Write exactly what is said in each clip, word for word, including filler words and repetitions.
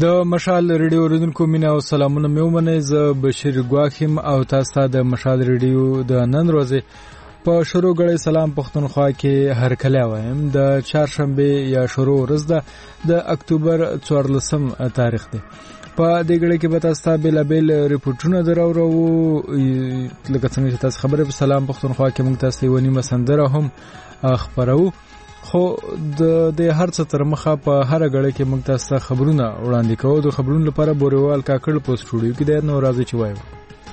د مشال ریډیو اوریدونکو مینه او سلامونه مې ومنئ. زه بشیر ګواخیم او تاسو ته د مشال ریډیو د نن ورځې په شروع غړې سلام پښتونخوا کې هر کله وایم. د چهارشنبه یا شروع ورځ ده د اکتوبر څوارلسم تاریخ دی. په دې غړې کې به تاسو ته بیلابیل ریپورتونه درورو لکه څنګه چې تاسو خبره په سلام پښتونخوا کې موږ تاسو یو نیمه سندره هم خبرو. خو د د هر څه تر مخه په هر غړې کې موږ تاسو خبرونه وړاندې کوو. د خبرونو لپاره بوروال کاکړ په سټوډیو کې د نو راځي چې وایو.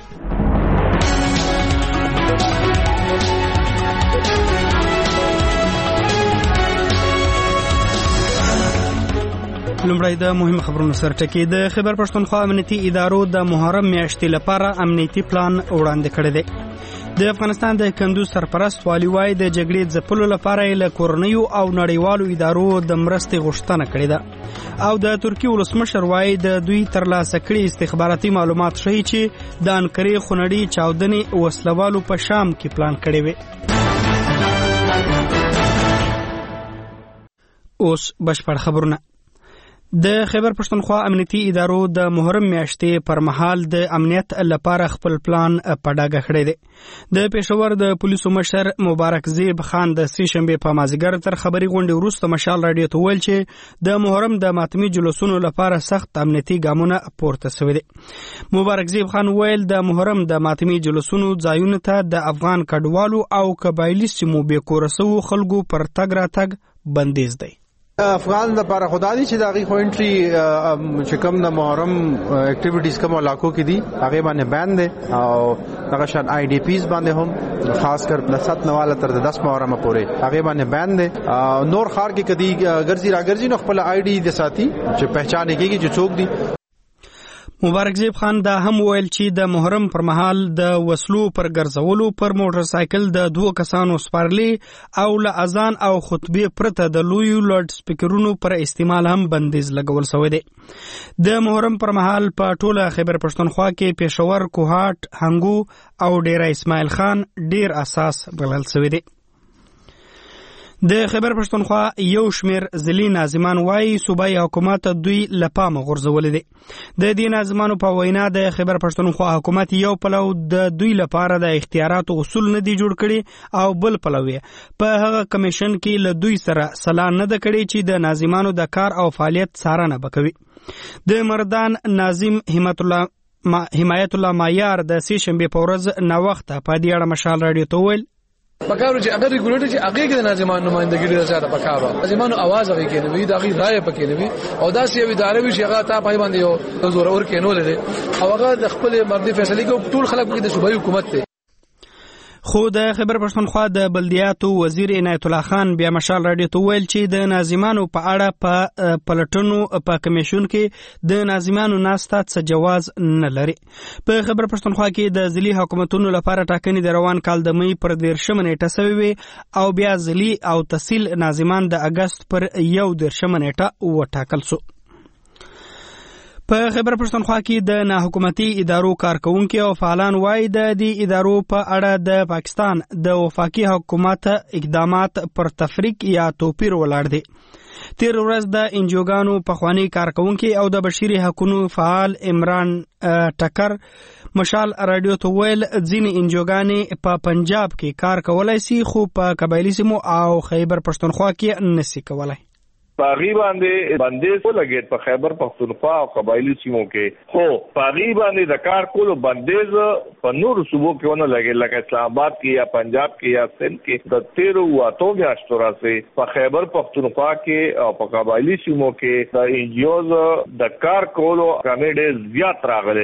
لومړی د مهم خبرونو سره ټکی. د خیبر پښتونخوا امنیتي ادارو د محرم میاشتې لپاره امنیتي پلان وړاندې کړی دی. د افغانستان د کندوز سرپرست والي وايي د جګړې ځپلو لپاره له کورنیو او نړیوالو ادارو د مرستې غوښتنه کړې ده او د ترکیې ولسمشر وايي د دوی ترلاسه کړي استخباراتي معلومات ښیي چې د انکرې خونړۍ چاودنې وسلوالو په شام کې پلان کړی وي. اوس بشپړ خبرونه. د خیبر پښتونخوا امنیتي ادارو د محرم میاشتې پر مهال د امنیت لپاره خپل پلان په ډاګه کړی دی. د پېښور د پولیسو مشر مبارک زیب خان د سې شنبې په مازیګر تر خبري غونډې وروسته مشال راډیو ته ویل چې د محرم د ماتمي جلوسونو لپاره سخت امنیتي ګامونه پورته شوي دي. مبارک زیب خان ویل د محرم د ماتمي جلوسونو ځایونو ته د افغان کډوالو او قبایلي سیمو بې کوره شوو خلکو پر تګ راتګ بندیز دی. افغان د لپاره خدای دي چې د هغې خو انټري چې کوم د محرم اکټیویټیز کوم علاقو کې دي هغې باندې بین دی او دغه شان آی ډي پیز باندې هم خاص کر د ست نواله تر د دس محرمه پورې هغې باندې بین دی. نور ښار کې کدي ګرځي راګرځي نو خپل آی ډي د ساتي چې پہچان کېږي چې څوک دي. مبارک زیب خان دا هم ویل چې د محرم پر مهال د وسلو پر ګرځولو پر موټر سایکل د دوه کسانو سپارلی او له اذان او خطبه پرته د لویو لاډ سپیکرونو پر استعمال هم بندیز لګول شوی دی. د محرم پر مهال په ټوله خیبر پښتونخوا کې پېښور، کوهاټ، هنګو او ډیره اسماعیل خان ډیر اساس بلل شوی دی. د خیبر پښتونخوا یو شمیر ځلي ناظمان وايي صوبایي حکومت دوی لپامه غورځولې دي. د دې ناظمانو په وینا د خیبر پښتونخوا حکومت یو پلو د دوی لپاره د اختیاراتو اصول نه دي جوړ کړي او بل پلو په هغه کمیشن کې له دوی سره سلا نه ده کړي چې د ناظمانو د کار او فعالیت څارنه وکوي. د مردان ناظم همت الله حمایت الله مایار د سې شنبې په ورځ ناوخته په دې اړه مشال راډیو ته ویل پکارو چې اگر ریګولیټر چې هغه کې د ناظمانو نمائندګي ډیره زیاته پکارو ناظمانو आवाज هغه کې نه وي دا غي رائے پکې نه وي او دا سی ادارې وي چې هغه تا پای باندې یو زور اور کې نه لري او هغه د خپل مردي فیصله کې ټول خلک کې د صوبایي حکومت ته. خو د خیبر پښتونخوا د بلدیاتو وزیر عنایت الله خان بیا مشال راډیو ته ویل چې د ناظمانو په اړه په پلټنو په کمیشن کې د ناظمانو ناسته څه جواز نه لري. په خیبر پښتونخوا کې د ځلي حکومتونو لپاره ټاکنې د روان کال د مې پر دیرشمه نیټه شوې وې او بیا ځلي او تحصیل ناظمان د اګست پر یو دیرشمه نیټه وټاکل شو. په خیبر پښتونخوا کې د ناحکومتي ادارو کارکونکو او فعالان وايي د دې ادارو په اړه د پاکستان د وفاقي حکومت اقدامات پر تفریق یا توپیر ولاړ دي. تیر ورځ د انجوګانو پخوانی کارکونکو او د بشري حقوقو فعال عمران ټکر مشال راډیو ته ویل ځینې انجوګانې په پنجاب کې کار کولای شي خو په قبایلي سیمو او خیبر پښتونخوا کې نشي کولای. پاغي باندې بندیز ولګید په خیبر پښتونخوا او قبایلی سیمو کې خو پاغي باندې د کار کولو بندیز په نور صوبو کې ونه لګي لکه اسلام آباد کې یا پنجاب کې یا سندھ کې د تیرو واتو میاشتو راځي په خیبر پښتونخوا کې او په قبایلی سیمو کې د انجیوز د کار کولو کمیډه زیات راغلي.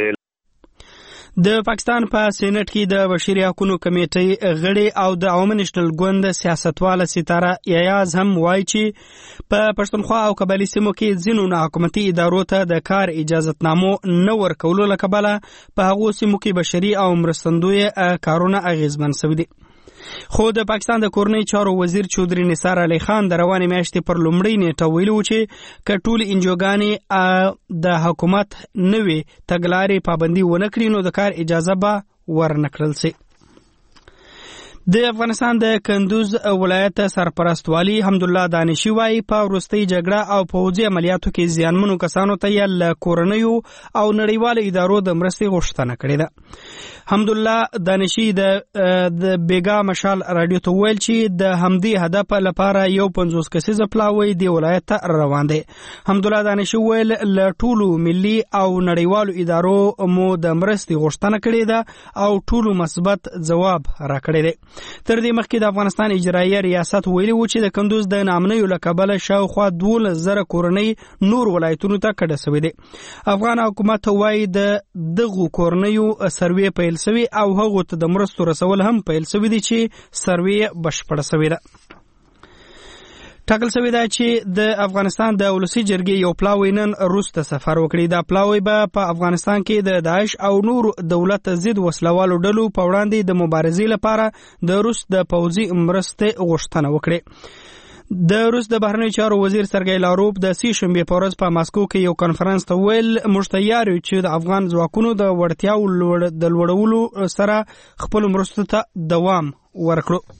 د پاکستان په سېنات کې د بشري حقوقو کمیټې غړي او د عوامي نېشنل ګوند سیاستواله ستاره یاز هم وایي چې په پښتونخوا او قبایلی سیمو کې ځینو ناحکومتي ادارو ته د کار اجازهتنامو نه ورکولو له کبله په هغو سیمو کې بشري او مرستندوی کارونه اغیزمن شوي دي. خو د پاکستان د کورنۍ چارو وزیر چودري نثار علي خان د روانې میاشتې پر لومړۍ نیټه ویلي و چې که ټولې انجوګانې د حکومت نوې تګلارې پابندي ونه کړي نو د کار اجازه به ورنکړل شي. د افغانستان د کندوز ولایت سرپرست والی حمدالله دانشي وايي په وروستۍ جګړه او پوځي عملیاتو کې زیانمنو کسانو ته یې له کورنیو او نړیوالو ادارو د مرستې غوښتنه کړې ده. حمدالله دانشي د د بیګا مشال رادیو ته ویل چې د همدې هدف لپاره یو پنځوس کسیزه پلاوی دی ولایت ته روان دی. حمدالله دانشي ویل له ټولو ملي او نړیوالو ادارو مو د مرستې غوښتنه کړې ده او ټولو مثبت ځواب راکړی دی. تر دې مخکې د افغانستان اجراییه ریاست ویلي و چې د کندوز د ناامنیو له کبله شاوخوا دولس زره کورنۍ نور ولایتونو ته کډه سوي دي. افغان حکومت وایي د دغو کورنیو سروې پیل سوي او هغو ته د مرستو رسول هم پیل سوي دي چې سروې بشپړه سوي ده. ټاکل سوي ده چې د افغانستان د ولسي جرګې یو پلاوی نن روس ته سفر وکړي. دا پلاوی به په افغانستان کې د داعش او نور دولت ضد وسلوالو ډلو په وړاندې د مبارزې لپاره د روس د پوځي مرستې غوښتنه وکړي. د روس د بهرنیو چارو وزیر سرګی لاروف د سې شنبې په ورځ په ماسکو کې یو کنفرانس ته ویل موږ تیار یو چې د افغان ځواکونو د وړتیاو د لوړولو سره خپل مرستو ته دوام ورکړو.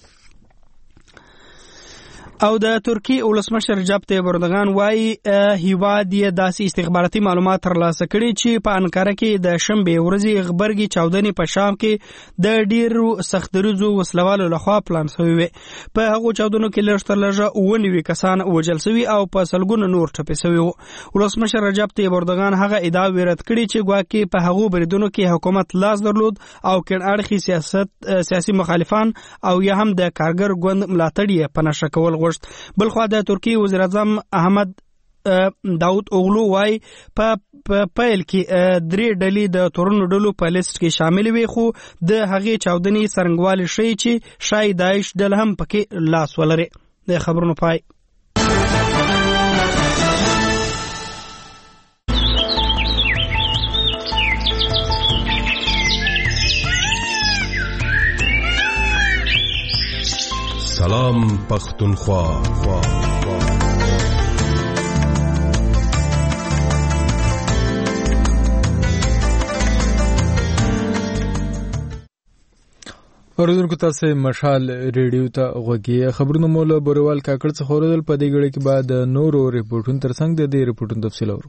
او د ترکی ولسمشر رجب طیب اردوغان وايي هیواد یې داسې استخباراتي معلومات ترلاسه کړي چې په انکاره کې د شنبې ورځې غبرګي چاودنې په شام کې د ډیرو سختدریزو وسلوالو لخوا پلان شوی وي. په هغو چاودنو کې لږ تر لږه اووه نوي کسان وژل شوي او په سلګونه نور ټپي شوي وو. ولسمشر رجب طیب اردوغان هغه ادعا رد کړي چې ګواکې په هغو بریدونو کې حکومت لاس درلود او کڼ اړخي سیاست سیاسي مخالفان او یا هم د کارګر ګوند ملاتړ یې په نشه کول. بلخوا د ترکی وزیر اعظم احمد داود اوغلو وايي په پیل کې درې ډلې د تورنو ډلو په لیست کې شامل وي خو د هغې چاودنې څرنګوالی ښیي چې شاید داعش ډله هم پکې لاس ولري. د خبرونو پای. سلام پختونخوا. اوریدونکو تاسو مشال ریډیو ته غوږی خبرونه مولا بوروال کاکړ څخه اوریدل. په دې غړي کې بعد نورو ریپورتونو ترڅنګ د دې ریپورتونو تفصیل اورو.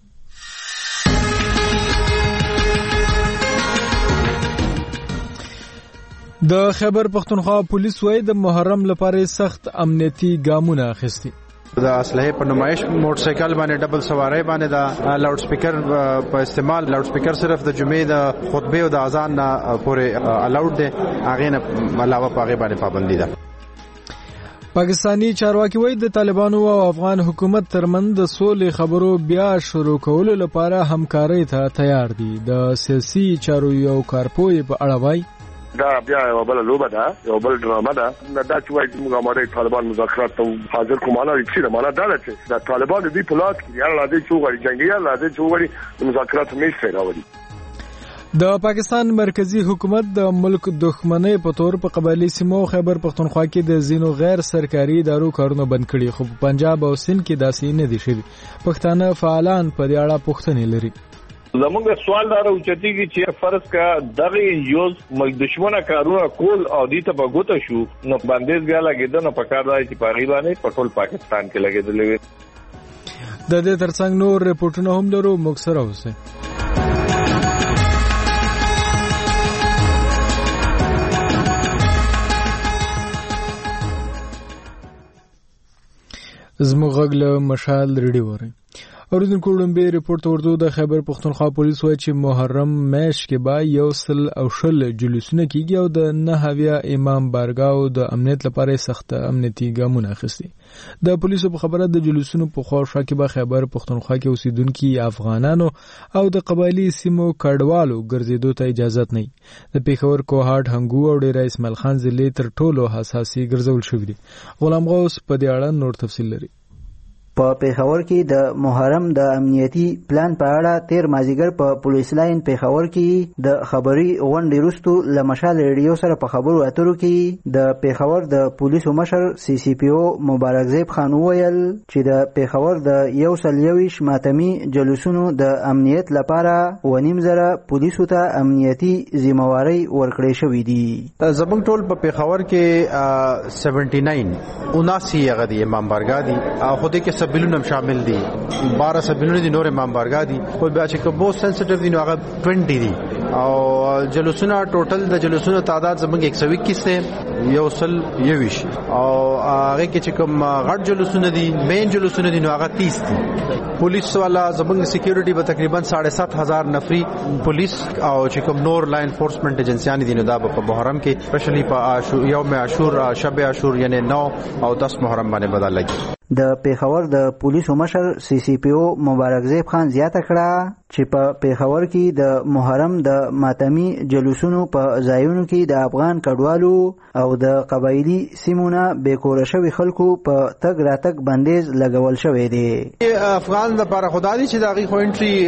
د خیبر پختونخوا پولیس وايي د محرم لپاره سخت امنیتي ګامونه اخیستي. د اسلحه په نمایش موټر سایکل باندې ډبل سواری باندې د لاوډ سپیکر په استعمال لاوډ سپیکر صرف د جمعې د خطبه او د اذان نه پورې الاوډ دي، هغه نه علاوه هغه باندې پابندي ده. پاکستانی چارواکي وایي د طالبانو او افغان حکومت ترمنځ د سولې خبرو بیا شروع کولو لپاره همکارۍ ته تیار دي. د سیاسي چارو یو کارپوی په اړه وایي دا بیا یو بل لوبه ده، یو بل ډرامه ده. دا چې وایي موږ اماده طالبان مذاکرات ته حاضر کوو، معنا یې څه ده؟ معنا دا ده چې د طالبان د دې پلات کې یا لادي چوغړي جنگي یا لادي چوغړي د مذاکرات میز ته راوړي. د پاکستان مرکزی حکومت د ملک دښمنۍ په تور په قبایلی سیمو خیبر پختونخوا کې د زینو غیر سرکاري ادارو کارونه بند کړي، خو په پنجاب او سند کې داسې نه دي شوي. پښتانه فعالان په دې اړه پوښتنې لري. زمونږ سوال دا راوچتېږي چې فرض کا دغه انجوز ملک دشمنه کارونه کول او دې ته بغوته شو نو بندیز بیا لګیدنه په کار دی چې پاغي باندې په ټول پاکستان کې لګیدلې وي. د دې ترڅنګ نور ریپورتونه هم لرو، موږ سره اوسئ. زموږ غږ له مشال ریډیو وره. اوریدونکو وړاندې ریپورت ورته د خیبر پختونخوا پولیس وایي چې محرم میاشت کې به یو سل او شل جلوسونه کیږي او د نهویا امام بارګاو د امنیت لپاره سخت امنیتي ګامونه اخیستي. د پولیسو په خبره د جلوسونو په خواوشا کې به خیبر پختونخوا کې اوسیدونکي افغانانو او د قبایلی سیمو کډوالو ګرځېدو ته اجازه نه وي. د پیښور کوهاټ هنګو او ډیر اسماعیل خان ضلع تر ټولو حساسي ګرځول شوی دي. غلام غوث په دې اړه نور تفصیل لري. په پیښور کې د محرم د امنیتي پلان په اړه تیر مازیګر په پولیس لاین پیښور کې د خبري غونډې وروسته له مشال ریډیو سره په خبرو اترو کې د پیښور د پولیسو مشر سی سی پی او مبارک زیب خان وویل چې د پیښور د یو سل یویش ماتمي جلوسونو د امنیت لپاره ونیم زره پولیسو ته امنیتي ذمہواری ورکړې شوې دي. زمونږ ټول په پیښور کې سیونټي ناین اناسی هغه دي امام بارګاه دي او خو دې کې سبیلونه شامل دي بارہ سبیلونه دي نور امام بارګاه دي خو بیا چې کوم بہت سنسټیو دي نو هغه بیس دي او جلوسونه ټوټل د جلوسونو تعداد زمونږ ایک سو اکیس ته یو سل یویش او هغه کې چې کوم غټ جلوسونه دي مین جلوسونه دي نو هغه تیس دي. پولیس والا زمونږ سکیورټي به تقریبا ساڑھے سات ہزار نفری پولیس او چې کوم نور لا انفورسمنت ایجنسیان دي نو دا په محرم کې سپیشلی په یوم عاشور شب عاشور یعنی نو او دس محرم باندې بدل لګي. د پیښور د پولیسو مشر سی سی پی او مبارک زیب خان زیاته کړه چې په پیښور کې د محرم د ماتمي جلوسونو په ځایونو کې د افغان کډوالو او د قبایلی سیمونه بیکوره شوي خلکو په تګ راتګ بندیز لګول شوی دی. افغان د لپاره خدای چې د هغې خو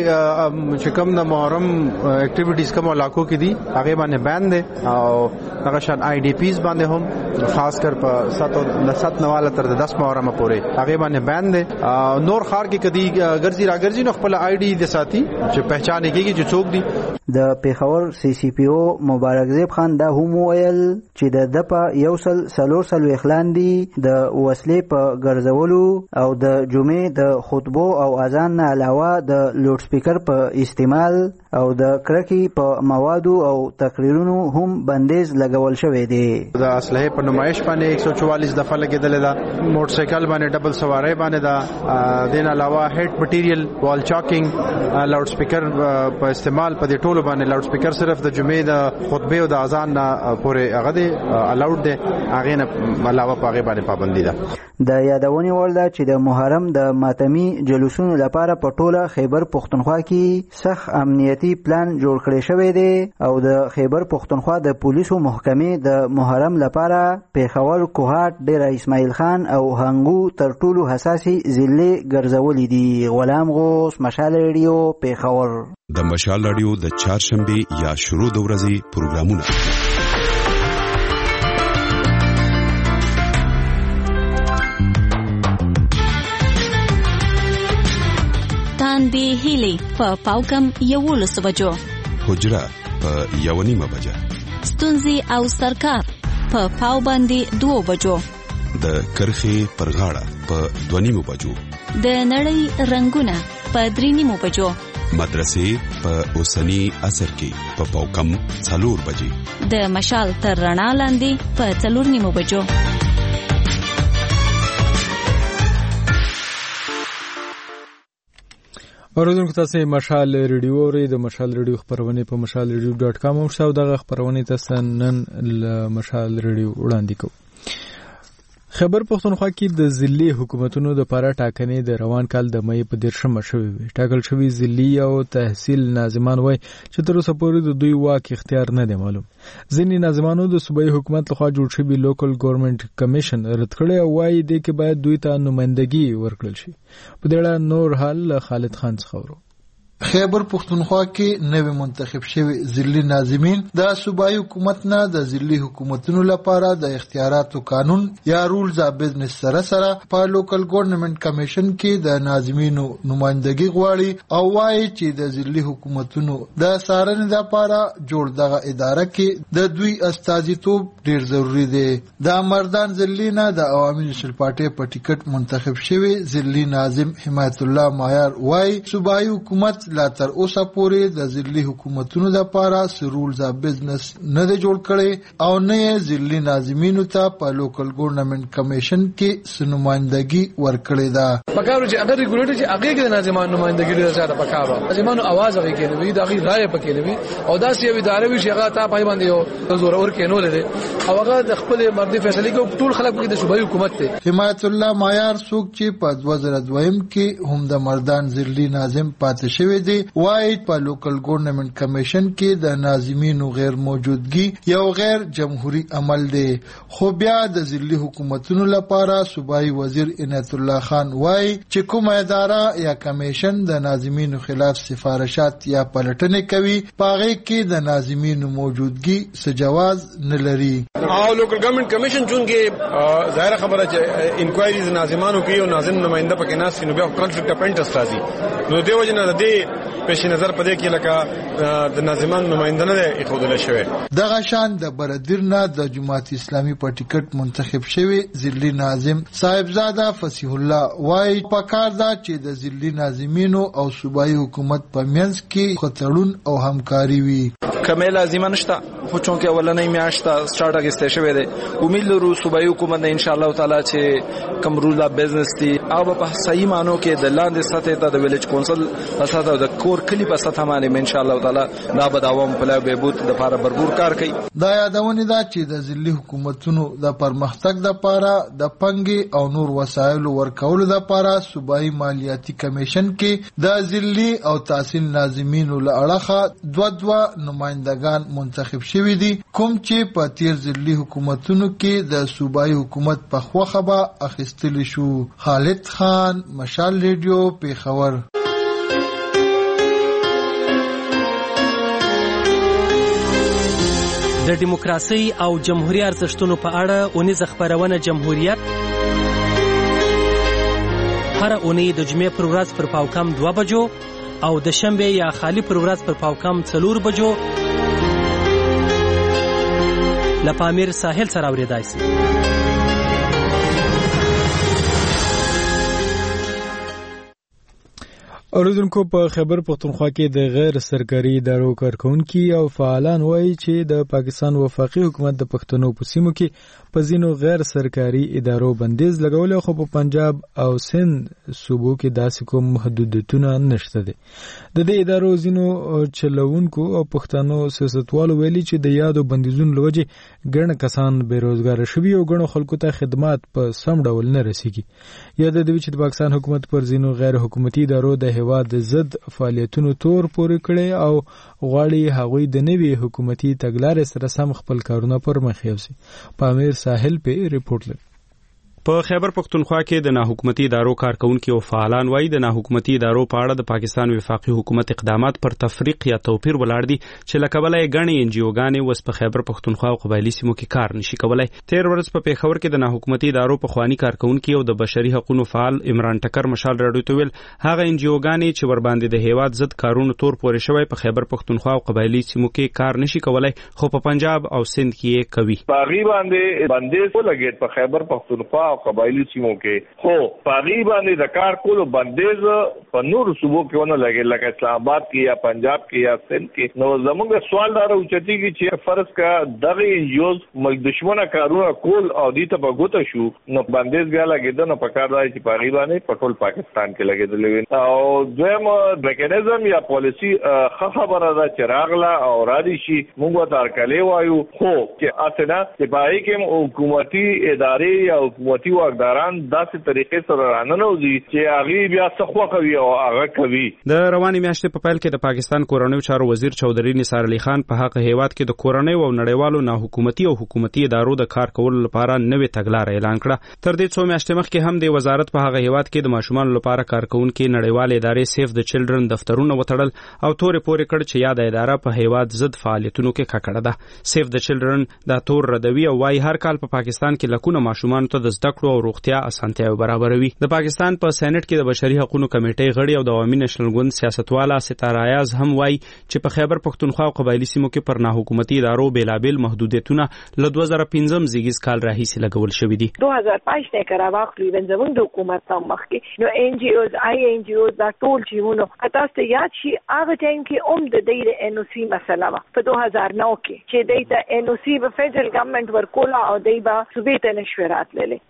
انټري چې کوم د محرم اکټیویټیز کوم علاقو کې دي هغې باندې بین دی او هغه شان آی ډي پیز باندې هم خاص کر په ست نواله تر د دس محرمه پورې هغه باندې بیان دي. نور خار کې کدي ګرځي را ګرځي نو خپل آی ډي د ساتي چې پہچان کېږي چې څوک دي. د پیښور سی سی پی او مبارک زیب خان دا هم ویل چې د دپا یو سل سلور سلو اخلان دي د وسلې په ګرځولو او د جمعې د خطبو او اذان نه علاوه د لوډ سپیکر په استعمال او د کرکی په موادو او تقریرونو هم بندیز لګول شوی دی. د اسلحه په نمایش باندې ایک سو چوالیس دفعه لګیدل دا موټر سایکل باندې ډبل سواری باندې دا دین علاوه هیډ مټیریل وال چاکینګ لاوډ سپیکر په استعمال په دې ټولو باندې لاوډ سپیکر صرف د جمعې د خطبه او د اذان نه پورې هغه دی الاوډ دی هغه نه علاوه په هغه باندې پابندي ده. د یادونې وړ ده چې د محرم د ماتمي جلوسونو لپاره په ټوله خیبر پښتونخوا کې سخت امنیتي پلان جوړ کړی شوی دی او د خیبر پښتونخوا د پولیسو محکمې د محرم لپاره پیښور کوهاټ ډیر اسماعیل خان او هنګو تر ټولو حساسي ضلعې ګرځولې دي. غلام غوث، مشال ریډیو، پیښور. د مشال ریډیو د چهارشنبه یا شروع د ورځې پروګرامونه تانبی هیلی په پاوکم یولس بجو، حجره په یو نیمه بجه، ستونزی او سرکار په پاو باندې دو بجو، د کرخي پر غاړه په دو نیمه بجو، د نړۍ رنگونه په درې نیمه بجو، مدرسې په اوسنی عصر کې په پاوکم څلور بجې، د مشال تر رڼا لاندې په څلور نیمه بجو. اوریدونکو تاسو مشال ریډیو اورئ. د مشال ریډیو خبرونه په مشال ریډیو ډاټ کام او شاو دغه خبرونه تاسو نن ل مشال ریډیو وړاندې کوو. خیبر پښتونخوا کې د ضلعي حکومتونو د لپاره ټاکنې د روان کال د مې په دیرشمه شوې وي. ټاکل شوي ضلعي او تحصیل ناظمان وایي چې تر اوسه پورې د دوی واک اختیار نه دی معلوم. ځینې ناظمانو د صوبایي حکومت لخوا جوړ شوي لوکل ګورنمنت کمیشن رد کړی او وایي دې کې باید دوی ته نمائندګي ورکړل شي. په دې اړه نور حال خالد خان څخه اورو. خیبر پښتونخوا کې نوې منتخب شوی ضلعي ناظمین د صوبایي حکومت نه د ضلعي حکومتونو لپاره د اختیاراتو قانون یا رولز اف بزنس سره سره په لوکل ګورنمنت کمیشن کې د ناظمینو نمائندګي غواړي او وایي چې د ضلعي حکومتونو د څارنې لپاره جوړ دغه اداره کې د دوی استازیتوب ډیر ضروری دی. د مردان ضلعي نه د عوامي نېشنل پارټي په ټیکټ منتخب شوی ضلعي ناظم حمایت الله مایار وایي صوبایي حکومت لا تر اوسه پورې د ضلعي حکومتونو لپاره رولز اف بزنس نه دی جوړ کړی او نه یې ضلعي ناظمینو ته په لوکل ګورنمنت کمیشن کې نمائندګي ورکړې ده. پکارو چې اگر ریګولیټر چې هغه کې ناظمان نمائندګي ډیره زیاته پکاره ناظمانو आवाज هغه کې نه وي د هغه رائے پکې نه وي او دا سی ادارې وی چې هغه ته پای باندې یو زور اور کې نه لري او هغه د خپل مردي فیصله کې ټول خلک کې د صوبایي حکومت ته. حمایت الله مایار څوک چې په دوه زره دوه کې هم د مردان ضلعي ناظم پاتې شوی شوې دي. وایي په لوکل ګورنمنت کمیشن کې د ناظمینو غیر موجودګي یو غیر جمهوری عمل دی. خو بیا د ضلعي حکومتونو لپاره صوبایي وزیر عنایت الله خان وایي چې کومه اداره یا کمیشن د ناظمینو خلاف سفارشات یا پلټنې کوي په هغې کې د ناظمینو موجودګي څه جواز نه لري. او لوکل ګورنمنت کمیشن چونکې ظاهره خبره چې انکوایریز ناظمانو کوي او ناظم نماینده پکې ناست نو بیا کانفلیکټ اف انټرست راځي. نو دې وجه نه د دې پیش نظر په دې کې لکه د ناظمانو نماینده نه دی ایښودلی شوی. دغه شان د بردیر نه د جماعت اسلامي په ټیکټ منتخب شوی ضلعي ناظم صاحبزاده فصیح الله وایي پکار ده چې د ضلعي ناظمینو او صوبایي حکومت په منځ کې خطرون او همکاري وي. کمه لازمه نشته خو چونکې اولنۍ میاشت سٹارټ اگسته شوی دی. امید لرو صوبایي حکومت ان شاء الله تعالی چې کوم رول اف بزنس دي او په صحیح معنی کې د لاندې سطح ته د ویلیج کونسل په سطح او د کور کلی په سطح باندې ان شاء الله تعالی دا به د عوام په لاره بهبود د لپاره بربور کار کوي. دا یادونه ده چې د ضلعي حکومتونو د پرمختګ لپاره د پنګي او نور وسایلو ورکولو لپاره صوبایي مالیاتي کمیشن کې د ضلعي او تحصیل ناظمینو له اړخه دوه دوه نمائندگان منتخب شوي دي کوم چې په تیر ضلعي حکومتونو کې د صوبایي حکومت په خوخه به اخیستل شو. خالد خان، مشال ریډیو، پیښور. د دیموکراسي او جمهوریت ارزښتونو په اړه اونیزه خپرونه جمهوریت هر اونۍ د جمعې پر ورځ پر پاوکم دوه بجو او د شنبه یا خالی پر ورځ پر پاوکم څلور بجو لپامیر ساحل سره اوریدای شي. اوریدونکو په خیبر پختونخوا کې د غیر سرکاري ادارو کارکونکي او فعالان وایي چې د پاکستان وفاقي حکومت د پښتنو په سیمو کې په ځینو غیر سرکاري ادارو بندیز لګولی خو په پنجاب او سند صوبو کې داسې کوم محدودیتونه نشته دي. د دې ادارو ځینو چلوونکو او پښتنو سیاستوالو ویلي چې د یادو بندیزونو له وجې ګڼ کسان بېروزګاره شوي او ګڼو خلکو ته خدمات په سم ډول نه رسیږي. یاد دوی چې د پاکستان حکومت پر ځینو غیر حکومتي ادارو د هیواد ضد فعالیتونو تور پورې کړي او غواړي هغوی د نوي حکومتي تګلارې سره سم خپل کارونه پر مخ یوسي. پامیر ساحل په ریپورت لري. په خیبر پختونخوا کې د ناحکومتي ادارو کارکونکو او فعالان وایي د ناحکومتي ادارو په اړه د پاکستان وفاقي حکومت اقدامات پر تفریق یا توپیر ولاړ دي چې له کبله یې ګڼې ان جی اوګانې اوس په خیبر پختونخوا او قبایلي سیمو کې کار نشي کولی. تیر ورځ په پیښور کې د ناحکومتي ادارو پخواني کارکونکي او د بشري حقوقو فعال عمران ټکر مشال راډیو ته ویل هغه ان جی اوګانې چې ورباندې د هیواد ضد کارونو تور پورې شوی په خیبر پختونخوا او قبایلي سیمو کې کار نشي کولی خو په پنجاب او سند کې یې کوي. باغی باندې بندیز ولګید په خیبر پختونخوا او قبایلي سیمو کې خو پاغي باندې د کار کولو بندیز په نور صوبو کې ونه لګي لکه اسلام آباد کې یا پنجاب کې یا سند کې. نو زموږ سوال دا راوچتي چې فرض کا دغه انجوز مل دشمنه کارونه کول او دې ته بغوته شو نو بندیز بیا لګیدل نو پکار دی چې پاغي باندې په ټول پاکستان کې لګیدل وي او دویم میکانیزم یا پالیسی ښه خبره ده چې راغله او را دي شي موږ ته ارکلې وایو خو چې اسنه چې پای کې حکومتي ادارې یا حکومتي واکداران داسې طریقې سره راننوځي چې هغه بیا څه کوي او هغه کوي. د رواني میاشتې په پیل کې د پاکستان کورنیو چارو وزیر چودري نثار علي خان په حق هیواد کې د کورنیو او نړیوالو ناحکومتي او حکومتي ادارو د کار کولو لپاره نوې تګلارې اعلان کړه. تر دې څو میاشتې مخکې هم د وزارت په هغه هیواد کې د ماشومانو لپاره کارکونکي نړیوال ادارې سیف د چلډرن دفترونه وتړل او تورې پورې کړ چې یاد اداره په هیواد ضد فعالیتونو کې ککړه ده. سیف د چلډرن دا تور ردوي او وايي هر کال په پاکستان کې لکونه ماشومان ته د زده کړو او روغتیا اسانتیاوې برابروي. د پاکستان په سېنات کې د بشري حقوقو کمیټې غړي او د عوامي نېشنل ګوند سیاستواله ستاره ایاز هم وایي چې په خیبر پختونخوا او قبایلي سیمو کې پر ناحکومتي ادارو بیلابیل محدودیتونه له دوه زره پنځم زیږیز کال راهیسې لګول شوي دي. دوه زره پنځه نه کرا واخلي ون زموږ د حکومت سم مخکې نو ان جی اوز آی ان جی اوز دا ټول چې مونږ تاسو ته یاد شي هغه ټایم کې اوم د دې ان او سی مسله وا په دوه هزار نو کې چې دې ته ان او سی په فدرال ګورنمنت ورکولا او دې با صوبې ته نشورات للی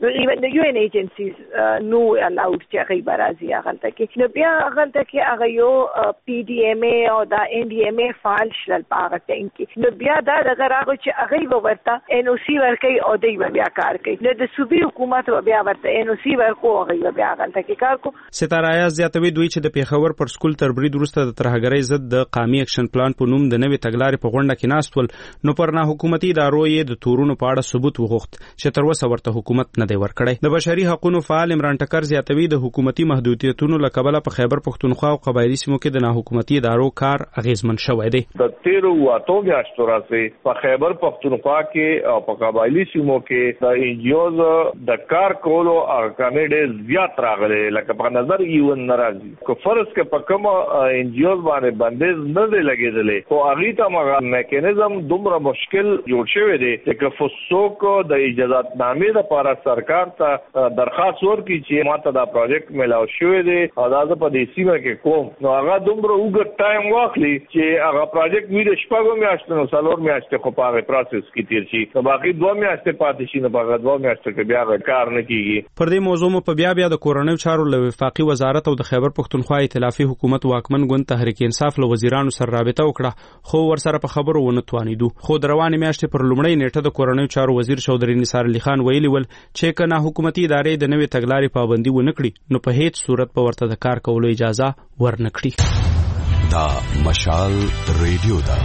نو ایون د یو ان ایجنسیز نو الاود چې هغه برازي هغه کې نو بیا هغه کې هغه یو پی ډی ایم ای او دا ان ډی ایم ای فعال شل پاغه ټینګ کې نو بیا دا دغه راغو چې هغه ورته ان او سی ورکي او دی بیا کار کوي نو د صوبې حکومت بیا ورته ان او سی ورکو هغه بیا هغه کې کار کو ستاره آیا زیاتوي دوی چې د پیښور پر سکول تربرید وروسته د ترهګرۍ ضد د قامي اکشن پلان په نوم د نوې تګلارې په غونډه کې ناستول نو پر نه حکومتي ادارو یې د تورونو په اړه ثبوت وغوښت چې تر اوسه ورته حکومت نه دی ورکړی د بشري حقوقو فعال عمران ټکر زیاتوي د حکومتي محدودیتونو له کبله په خیبر پښتونخوا او قبایلی سیمو کې د نه حکومتي ادارو کار اغیزمن شوی دی د تیرو واتو میاشتو راځي په خیبر پښتونخوا کې او په قبایلی سیمو کې د ان جی اوز د کار کولو او کانډیډ زیات راغلي لکه په نظر یو ناراضي کو فرض کې په کوم ان جی اوز باندې بندیز نه دی لګیدلې خو هغه ته مغه میکانیزم دومره مشکل جوړ شوی دی چې فسوک د اجازهات نامې لپاره سرکار ته درخواست ورکړي چې ماته دا پروجیکټ ملاو شوی دی او دا په دې سیمه کې کوم نو هغه دومره وګ ټایم واخلي چې هغه پروجیکټ ویل شپږو میاشتو نو څلور میاشتې خو په هغه پروسس کې تیر شي نو باقي دوه میاشتې پاتې شي نو هغه دوه میاشتې کې بیا کار نه کیږي پر دې موضوع مو په بیا بیا د کورونیو چارو له وفاقي وزارت او د خیبر پښتونخوا ائتلافي حکومت واکمن ګوند تحریک انصاف له وزیرانو سره رابطه وکړه خو ورسره په خبرو ونه توانیدو خو د روانې میاشتې پر لومړۍ نیټه د کورونیو چارو وزیر چودري نثار علي خان ویلي ول چې کنه حکومتي ادارې د نوې تګلارې پابندي ونه کړي نو په هیڅ صورت په ورته د کار کولو اجازه ورنکړي دا مشال ریډیو دا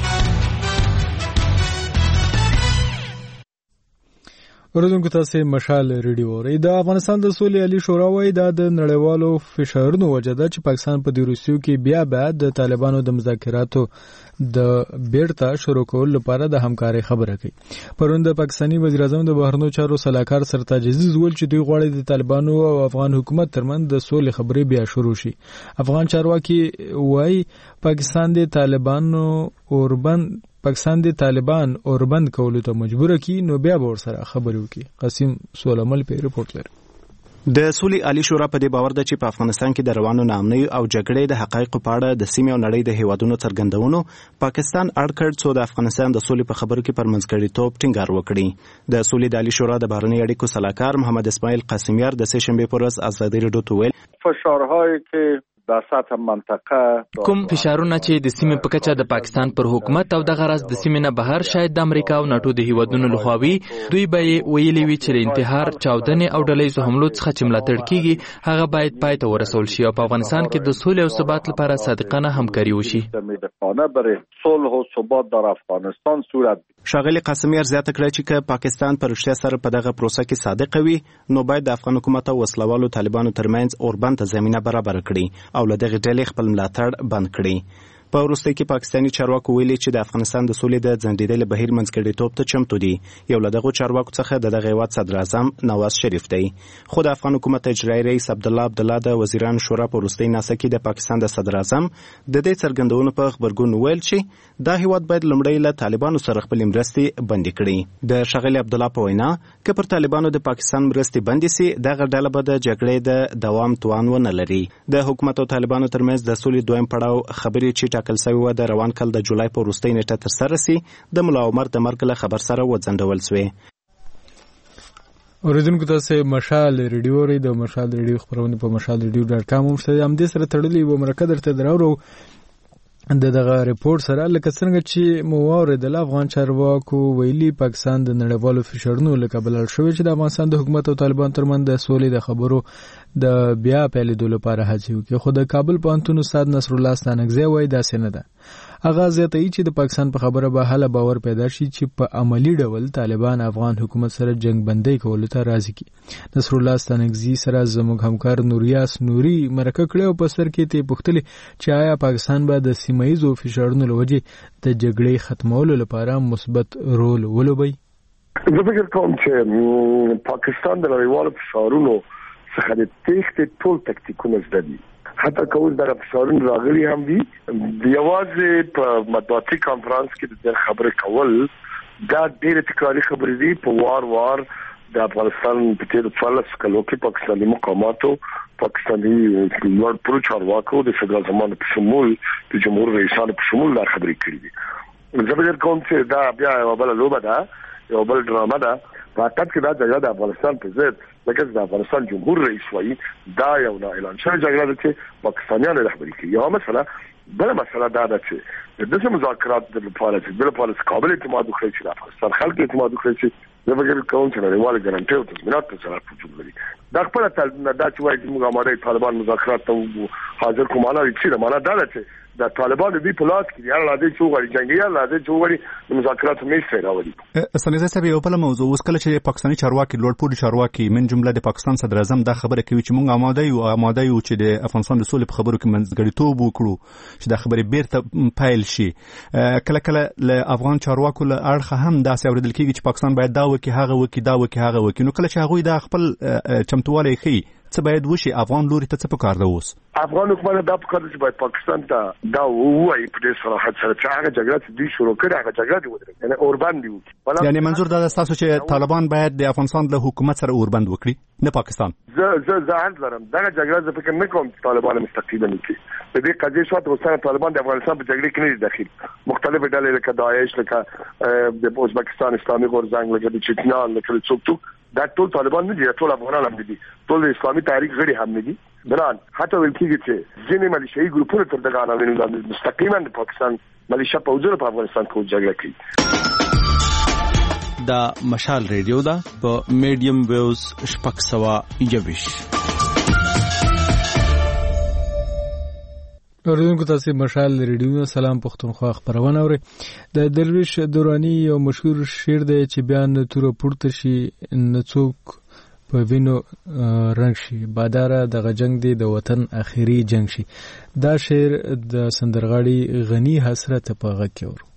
اوریدونکو تاسو مشال ریډیو اورئ د افغانستان د سولې عالی شورا وايي دا د نړیوالو فشارونو وجه ده چې پاکستان په دې روسیو کې بیا بیا د طالبانو د مذاکراتو د بیرته شروع کول لپاره د همکارۍ خبره کوي پرون د پاکستاني وزیر اعظم د بهرنیو چارو سلاکار سرتاج عزیز ول چې دوی غواړي د طالبانو او افغان حکومت ترمن د سولې خبرې بیا شروع شي افغان چارواکي وايي پاکستان د طالبانو اوربند پاکستان د طالبان اوربند کولو ته مجبور کی نو بیا به ورسره خبرې وکړي قاسم سولمل په ریپورت لري د سولې عالی شورا په دې باور ده چې په افغانستان کې د روانو ناامنۍ او جګړې د حقایقو په اړه د سیمې او نړۍ د هیوادونو څرګندونو پاکستان اړ کړ څو د افغانستان د سولې په خبرو کې پر منځګړیتوب ټینګار وکړي د سولې د عالی شورا د بهرنیو اړیکو سلاکار محمد اسماعیل قاسمیار د سه شنبه پر ورځ ازادي رادیو ته ویل فشارهایی که در سطح منطقه کوم فشارونه چې د سیمې په کچه د پاکستان پر حکومت او د غرض د سیمې نه بهر شاید د امریکا او ناتو د هیوادونو لخوا دوی به ویلي وي چې انتحار چاودنې او ډلهییزو حملو څخه چې ملاتړ کیږي هغه باید پای ته ورسول شي او په افغانستان کې د سولې او ثبات لپاره صادقانه همکاري وشي صلح و ثبات در افغانستان صورت شاغلی قاسمیار زیاته کړه چې که پاکستان پر رښتیا سره په دغه پروسه کې صادق وي نو باید د افغان حکومت او وسلوالو طالبانو ترمنځ اوربند ته زمينه برابر کړي او له دغه ډلې خپل ملاتړ بند کړي په وروستۍ کې پاکستاني چارواکو ویلي چې د افغانستان د سولې د ځنډېدلې بهیر منځګړیتوب ته چمتو دي یو له دغو چارواکو څخه د دغه هیواد صدر اعظم نواز شریف دی خو د افغان حکومت اجرایي رئیس عبدالله عبدالله د وزیرانو شورا په وروستۍ ناسه کې د پاکستان د صدر اعظم د دې څرګندونو په خبرګون ویل چې دا هیواد باید لومړی له طالبانو سره خپل مرستې بندي کړي د ښاغلي عبدالله په وینا که پر طالبانو د پاکستان مرستې بندي سي دغه ډله به د جګړې د دوام توان ونه لري د حکومت او طالبانو ترمنځ د سولې دویم پړاو خبرې چې ټاکل شوی و د روان کال د جولای په وروستۍ نیټه ترسره سي د ملا عمر د مرګ له خبر سره وځنډول سوې اوریدونکو تاسو مشال ریډیو ری د مشال ریډیو خبرونه په مشال ریډیو ډاټ کام هم شته هم د سره تړلې و مرکه درته دراورو د دغه ریپورت سره لکه څنګه چې موارد د افغان چارواکو ویلي پاکستان د نړیوالو فشارونو له کبله شوی چې د افغانستان د حکومت او طالبان ترمنځ د سولې د خبرو د بیا پیلېدو لپاره هڅې وکړي خو د کابل پوهنتون استاد نصر الله ستانکزی وایي داسې نه ده هغه زیاتوي چې د پاکستان په خبره به هله باور پیدا شي چې په عملی ډول طالبان افغان حکومت سره جنگ بندي کولو ته راضي کی نصر الله ستانکزی سره زموږ همکار نوریاس نوري مرکه کړې او په سر کې ته پوښتلې چې آیا پاکستان به د سیمایي فشارونو لوجه د جګړې ختمولو لپاره مثبت رول ولوبي زه فکر کوم چې پاکستان د نړیوالو فشارونو څخه د تېښتې ټول تکتیکونه زده دي حتی که اوس دغه فشارونه راغلي هم دي یوازې په مطبوعاتي کانفرنس کې د دې خبرې کول دا ډېرې تکراري خبرې دي په وار وار د افغانستان په تېرو څوارلسو کلو کې پاکستاني مقاماتو پاکستاني لوړ پوړو چارواکو د صدر اعظم په شمول د جمهور رئیسانو په شمول دا خبرې کړې دي زه فکر کوم چې دا بیا یوه بله لوبه ده یوه بله ډرامه ده فقط کې دا جګړه د افغانستان په ضد لکه د افغانستان جمهور رئیس وایي دا یو نه اعلان شوی جګړه ده چې پاکستانیان رهبري کوي. یو مسله بل مسله دا ده چې د دې مذاکرات د لپاره چې د لپاره کابل اعتماد وکړي چې د افغانستان خلک اعتماد وکړي چې زه فکر کوم چې نړیوال ګارانټي او تضمینات په سره وجود لري. دا خپل دا چې وایي چې موږ اماده طالبان مذاکرات ته حاضر کوم معنا لري چې معنا دا ده چې د طالبان د پلاس کې یا لاده چوغړي جنگي یا لاده چوغړي د مذاکرات مې سره راوړي. سنیزه صاحب یو بل موضوع اوس کله چې پاکستاني چارواکي لوړپوړي چارواکي من جمله د پاکستان صدر اعظم دا خبره کوي چې موږ آماده یو آماده یو چې د افغانستان د سولې په خبرو کې منځګړیتوب وکړو چې دا خبره بیرته پایل شي. کله کله له افغان چارواکو له اړخه هم دا څه اوریدل کیږي چې پاکستان باید دا وکړي هغه وکړي دا وکړي هغه وکړي. نو کله چې هغه دا خپل چمتوالی کوي څه باید وشي؟ افغان لوري ته څه پکار ده اوس؟ افغان حکومت دا پکار ده چې باید پاکستان ته دا وایي په دې صراحت سره چې هغه جګړه چې دوی شروع کړه هغه جګړه دی ودرېږي یعنی اوربند دی. یعنی منظور دا ده تاسو چې طالبان باید د افغانستان له حکومت سره اوربند وکړي نه پاکستان؟ زه زه زه هم لرم دا جګړه زه فکر نه کوم طالبان مستقیما کوي. د دې قضیې شاته اوسه طالبان د افغانستان په جګړه کې نه دي داخل. مختلف ډلې لکه داعش لکه د ازبکستان اسلامي غورځنګ لکه د چچنیان لکه څوک دا ټول طالبان نه دي، ټول افغانان هم دي، ټول اسلامي تحریک غړي هم دي. بران حتی ویل کېږي چې ځینې ملیشایي ګروپونه تر دغه علاوه مستقیما د پاکستان ملیشیا پوځونه په افغانستان کې جګړه کوي. دا مشال ریډیو دا په میډیم ویوز شپږ سوه یوویش. اوریدونکو تاسو مشال ریډیو سلام پښتونخوا خبرونه اورئ. د درویش دورانی یو مشهور شعر دی چې بیان تور پورته شي نڅوک په وینو رنگ شي باداره دغه جنگ دی د وطن اخیری جنگ شي. دا شعر د سندرغاړي غنی حسرت په غږ کې اورو.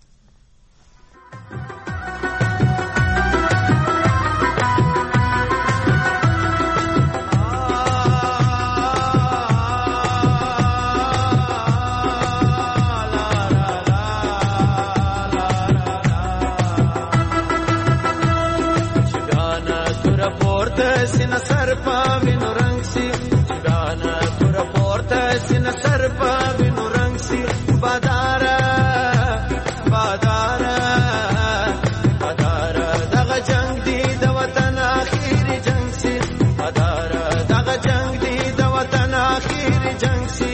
سینه سر په وینو رنگ سي ګانا تور پورته سینه سر په وینو رنگ سي بادارا بادارا بادارا دغه جنگ دی د وطن اخیری جنگ سي بادارا دغه جنگ دی د وطن اخیری جنگ سي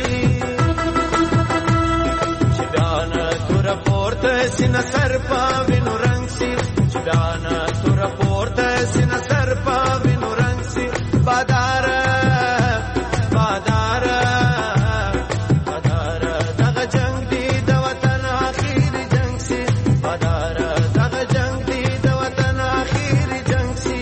ګانا تور پورته سینه سر په وینو رنگ سي ګانا تور پورته سینه سر په بادارا بادارا بادارا دغه جنگ دی د وطن اخیری جنگ سي بادارا دغه جنگ دی د وطن اخیری جنگ سي.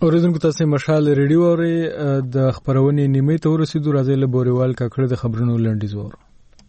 اوریدونکو تاسو مشال ریډیو اوري د خبرونې نیمه ته ورسېدو راځي له بوريوال کاکړه د خبرونو لنډیز وره.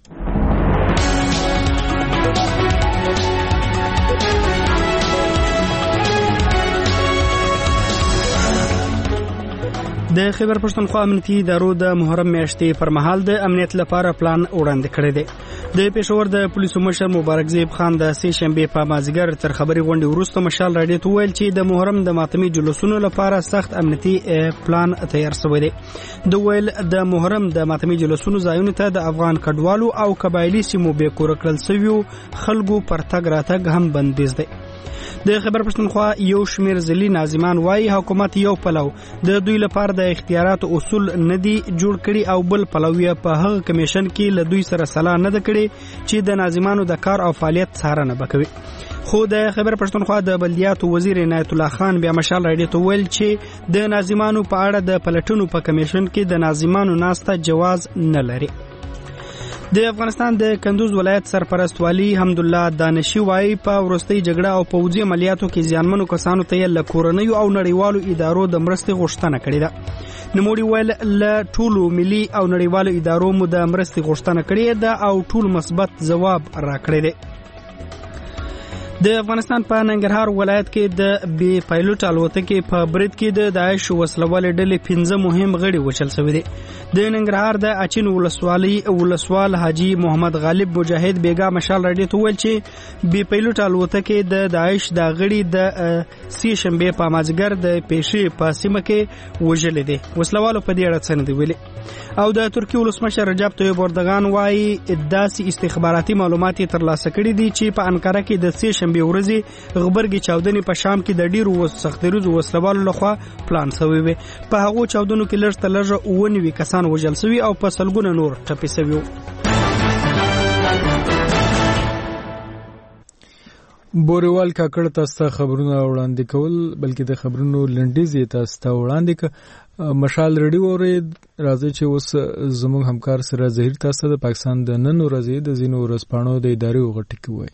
د خیبر پښتونخوا امنیتي ادارو د محرم میاشتې پر مهال د امنیت لپاره پلان وړاندې کړی دی. د پېښور د پولیسو مشر مبارک زیب خان د سې شنبې په مازیګر تر خبري غونډې وروسته مشال راډیو ته ویل چې د محرم د ماتمي جلوسونو لپاره سخت امنیتي پلان تیار شوی دی. د ویل د محرم د ماتمي جلوسونو ځایونو ته د افغان کډوالو او قبایلی سیمو به کور کړل شویو خلکو پر تګ راتګ هم بندیز دی. د خبر پښتونخوا یو شمیر ځلي ناظمان وايي حکومت یو پلو د دوی لپاره د اختیارات اصول ندي جوړ کړي او بل پلویه په هغه کمیشن کې له دوی سره صلاح نه د کړي چې د ناظمانو د کار او فعالیت څارنه وکوي. خو د خبر پښتونخوا د بلدیاتو وزیر عنایت الله خان بیا مشال راډیو ته ویل چې د ناظمانو په اړه د پلټونو په کمیشن کې د ناظمانو ناسته جواز نه لري. د افغانستان د کندوز ولایت سرپرست والی حمدالله دانشي وايي په ورستۍ جګړه او پوځي عملیاتو کې زیانمنو کسانو ته له کورنیو او نړیوالو ادارو د مرستې غوښتنه کړې ده. نوموړي ویل له ټولو ملي او نړیوالو ادارو مو د مرستې غوښتنه کړې ده او ټول مثبت ځواب راکړی دی. د افغانستان په ننګرهار ولایت کې د بي پایلوټ الوتکې په برید کې د داعش وسلوالې ډلې پنځه مهم غړي وشل شوي دي. د ننګرهار د اچین ولسوالۍ ولسوال حاجی محمد غالب مجاهد بیګا مشال راډیو ته ویل چې بي پایلوټ الوتکې د داعش د غړي د سی شنبې په مازیګر د پېښې په سیمه کې وژلې دي. وسلوالو په دې اړه څه نه دی ویلي. او د ترکیې ولسمشر رجب طیب اردوغان وايي داسې استخباراتي معلومات ترلاسه کړي دي چې په انقره کې د سی شنبې ورځې غبرګي چاودنې په شام کې د ډیرو سختریزو وسلوالو لخوا پلان شوی وي. په هغو چاودنو کې لږ تر لږه اووه نوي کسان وژل شوي او په سلګونه نور ټپي شوي وو. بوريوال کاکړ تاسو خبرونه وړاندې کول بلکې د خبرونو لنډیز تاسو ته وړاندې ک مشال ریډیو اورید راځي چې اوس زموږ همکار سره ظهیر تاسو د پاکستان د نن ورځې د زینو ورځپاڼو د ادارې وغټی کوي.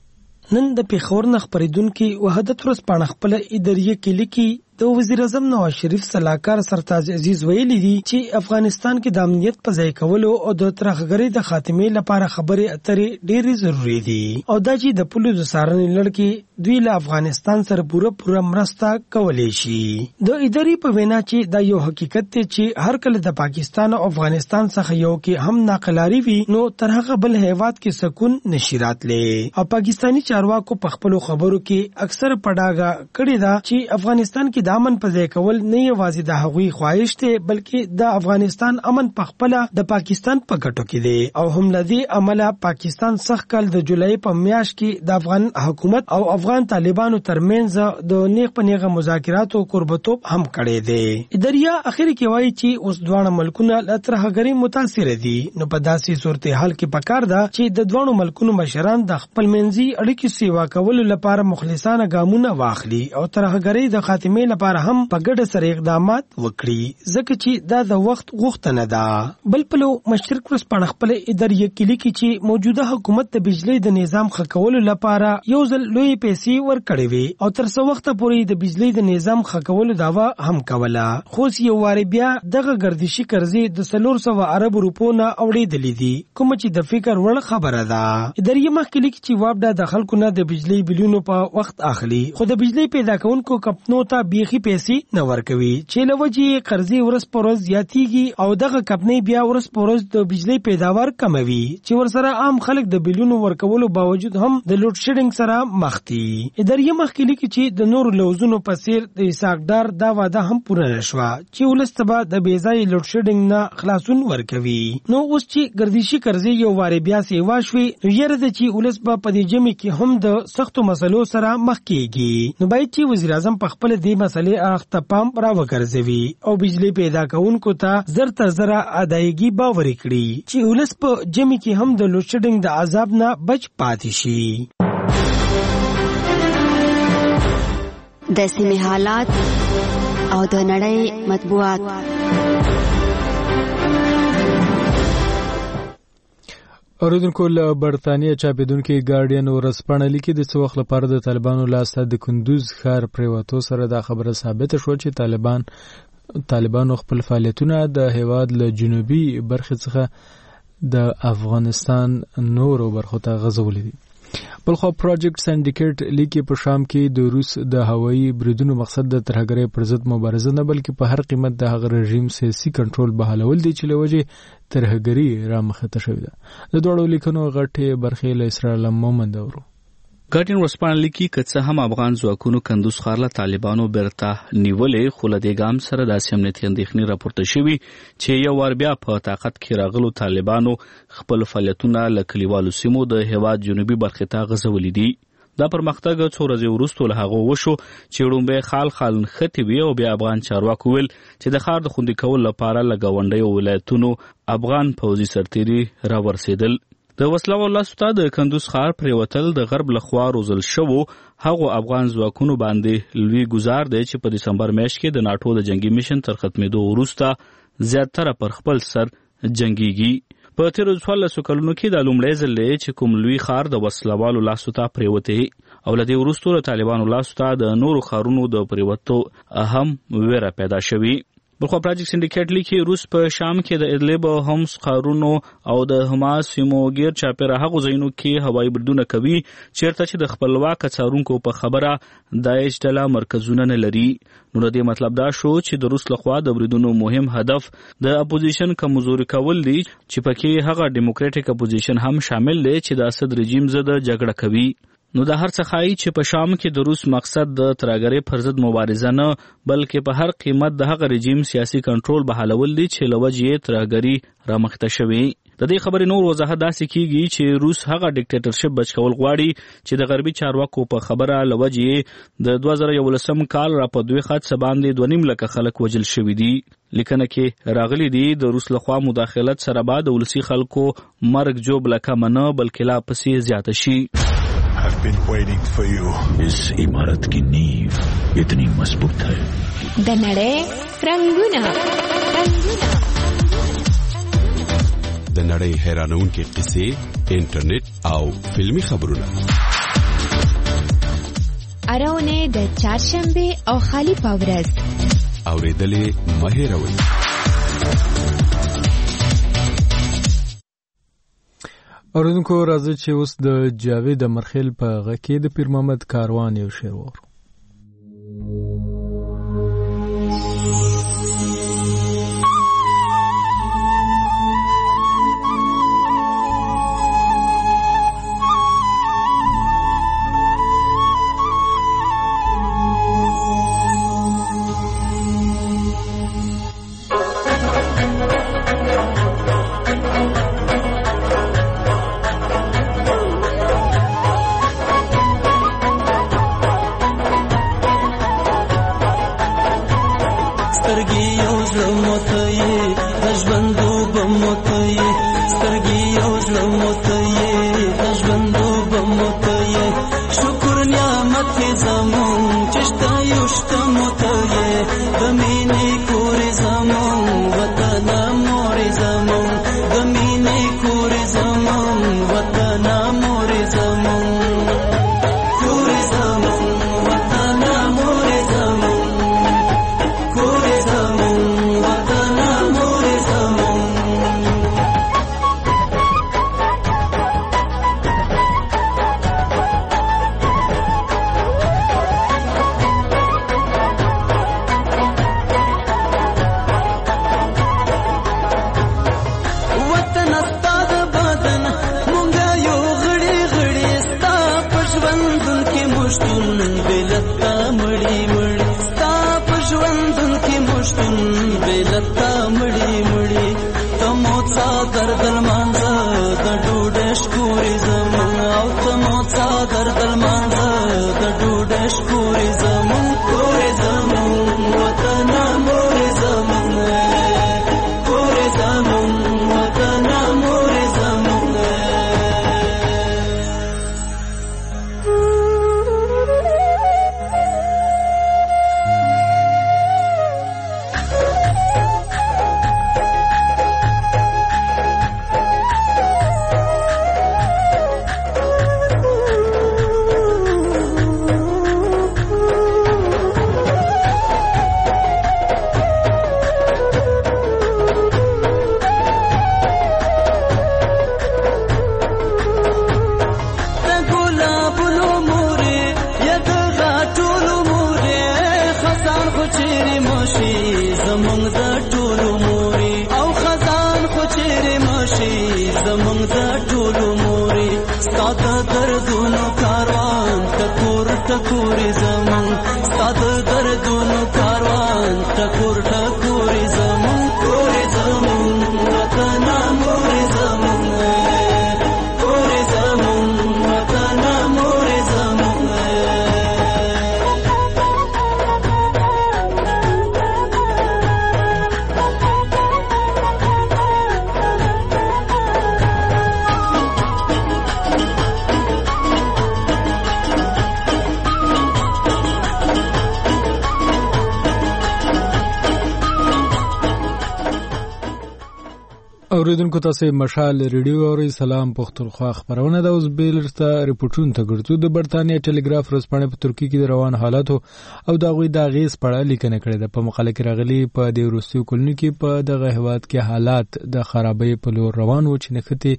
نن د پیښور نه خبرېدونکي وحدت ورځپاڼه خپل ادارې کې لیکي د وزیر اعظم نواز شریف سلاکار سرتاج عزیز ویلي دي چې افغانستان کې د امنیت په ځای کولو او د ترهګرۍ د خاتمې لپاره خبرې اترې ډېرې ضروري دي او دا چې د پولیسو څارنې لړ کې دوی له افغانستان سره پوره پوره مرسته کولی شي. د ادارې په وینا چې دا یو حقیقت دی چې هر کله د پاکستان او افغانستان څخه یو کې هم ناقلاري وي نو تر هغه بل هیواد کې سکون نشي راتلی. او پاکستانی چارواکو په خپلو خبرو کې اکثر پډاګه کړې ده چې افغانستان کې د امن په ځای کول نه یوازې د هغوی خواهش دی بلکې د افغانستان امن په خپله د پاکستان په ګټو کې دی او هم لدی عمله پاکستان سخت کال د جولای په میاشت کې د افغان حکومت او افغان طالبانو ترمنځ د نیغ په نیغه مذاکراتو قربتوب هم کړی دی. ادارې اخر کې وایي چې اوس دواړه ملکونه له ترهګرۍ متاثر دي نو په داسې صورتحال کې پکار ده چې د دواړو ملکونو مشران د خپل منځي اړیکې سیوا کولو لپاره مخلصانه ګامونه واخلي او ترهګرۍ د خاتمې لپاره هم په ګډه سره اقدامات وکړي ځکه چې دا د وخت غوښتنه ده. بل پلو مشرق ورځپاڼه خپل ادارې کې لیکي چې موجوده حکومت د بجلی د نظام ښه کولو لپاره یو ځل لوی پیسې ورکړې وي او تر څو وخته پورې د بجلی د نظام ښه کولو دعوا هم کوله خو یو واري بیا دغه ګردشي قرضې د څلور سوه ارب روپو نه اوړېدلې دي کوم چې د فکر وړ خبره ده. ادارې مخکې لیکي چې واپډا د خلکو نه د بجلی بلونو په وخت اخلي خو د بجلی پیدا کوونکو کمپنیو ته بیخي پیسې نه ورکوي چې لوجې قرضې ورځ په ورځ زیاتیږي او دغه کمپنۍ بیا ورځ په ورځ د بجلی پیداوار کموي چې ورسره عام خلک د بلونو ورکولو باوجود هم د لوډ شیډینګ سره مخ دي. ادارې مخکې لیکي چې د نورو لوزونو په څیر د اسحاقدار دا وعده هم پوره نه شوه چې ولس ته به د بې ځایه لوډ شیډینګ نه خلاصون ورکوي. نو اوس چې ګردشي قرضې یو وارې بیا سیوا شوې نو یره ده چې ولس به په دې جمع کې هم د سختو مسلو سره مخ کیږي. نو باید چې وزیر اعظم په خپل دې مسلې اړخ ته پام راوګرځوي او بجلی پیدا کوونکو ته زر تر زره ادایګي باوري کړي چې ولس په جمع کې هم د لوډ شیډینګ د عذاب نه بچ پاتې شي. د سیمې حالات او د نړۍ مطبوعات. اوریدونکو له برتانیې چاپیدونکي ګارډین ورځپاڼه لیکي د څه وخت لپاره د طالبانو لاسته د کندوز ښار پریوتو سره دا خبره ثابته شوه چې طالبان طالبانو خپل فعالیتونه د هیواد له جنوبي برخې څخه د افغانستان نورو برخو ته غځولي دي. بلخو پروجیکټ سندیکیټ لیکي په شام کې د روس د هوایي بریدونو مقصد د ترهګرۍ پر ضد مبارزه نه بلکې په هر قیمت د هغه رژیم سیاسي کنټرول بحالول دي چې له وجې ترهګري رامخته شوې ده. د دوړو لیکنو غټې برخې له اسرائیل مومند اورو. ګارډین ورځپاڼه لیکي که څه هم افغان ځواکونو کندوز ښار له طالبانو بیرته نیولې، خو له دې ګام سره داسې امنیتي اندېښنې راپورته شوي چې یو وار بیا په طاقت کې راغلو طالبانو خپل فعالیتونه له کلیوالو سیمو د هېواد جنوبي برخې ته غځولي دي. دا پرمختګ څو ورځې وروسته له هغه وشو چې وړومبی خال خال نښتې وي او بیا افغان چارواکو ویل چې د ښار د خوندي کولو لپاره له ګاونډیو ولایتونو افغان پوځي سرتیري راورسېدل. د وسلوالو لاسو ته د کندوز ښار پریوتل د غرب لخوا روزل شوو هغو افغان ځواکونو باندې لوی ګزار دی چې په دسمبر میاشت کې د ناټو د جنگي میشن تر ختمېدو وروسته زیاتره پر خپل سر جنګیږي. په تیرو څوارلسو کلونو کې دا لومړی ځل دی چې کوم لوی ښار د وسلوالو لاسو ته پریوتی او له دې وروسته د طالبانو لاسو ته د نورو ښارونو د پریوتو اهم ویره پیدا شوي. بلخو پروجیکټ سندیکیټ لیکي روس په شام کې د ادلب او همس ښارونو او د حماس سیمو غیر چاپیره هغو ځایونو کې هوایي بریدونه کوي چیرته چې د خپلواکه څارونکو په خبره داعش ډله مرکزونه نه لري. نو د دې مطلب دا شو چې د روس لخوا د بریدونو مهم هدف د اپوزیشن کمزوري کول دي چې پکې هغه ډیموکراټیک اپوزیشن هم شامل دی چې د اسد رژیم ضد جګړه کوي. نو د هر څه ښایي چې په شام کې د روس مقصد د ترهګرۍ پر ضد مبارزه نه بلکې په هر قیمت د هغه رژیم سیاسي کنټرول بحالول دي چې له وجې یې ترهګري رامخته شوې. د دې خبرې نور وضاحت داسې کیږي چې روس هغه ډیکټیټرشپ بچ کول غواړي چې د غربي چارواکو په خبره له وجې د دوه زره یولسم کال را په دوی خط باندې دوه نیم لکه خلک وژل شوي دي. لیکنه کې راغلي دي د روس لخوا مداخلت سره به د ولسي خلکو مرګ جوړ لکه نه بلکې لا پسې زیاته شي. I've been waiting for you. इस इमारत की नींव इतनी मजबूत है. د نړۍ رنگونه رنگونه د نړۍ حیرانونکې قصې، انټرنیټ او فلمي خبرونه. اراونه د چهارشنبه او خالی پاورز اوریدلې مهیروي. اوریدونکو راځي چې اوس د جاوید مرخیل په غږ کې د پیر محمد کاروان یو شعر وورو. اوریدونکو تاسو مشال ریډیو اوري سلام پښتونخوا خبرونه د اوس بیلرته ریپورتونه تګرځو د برتانیا ټلګراف ورځپاڼه په ترکیه کې د روان حالاتو او د غوي د غیز پړه لیکنه کړې ده په مقاله کې راغلي په د روسي کولنی کې په دغه هواد کې حالات د خرابې په لور روان و چې نخته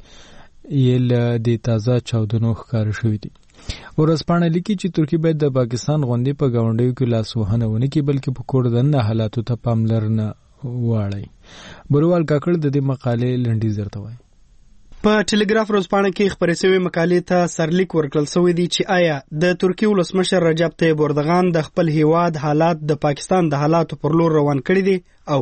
یې د تازه چاودنو ښکار شوې دي ورځپاڼه لیکي چې ترکیه باید د پاکستان غونډې په گاونډیو کې لاسوهنه ونه کړي بلکې په کور دنه حالاتو ته پاملرنه واړی بروال کاکړ د دې مقالې لنډی زرته وای په ټلګراف ورځپاڼه کې خبرې شوې مقالې ته سرلیک ورکړل شوی دی چې آیا د ترکیه ولسمشر رجب طیب اردوغان د خپل هیواد حالات د پاکستان د حالاتو پر لور روان کړي دي او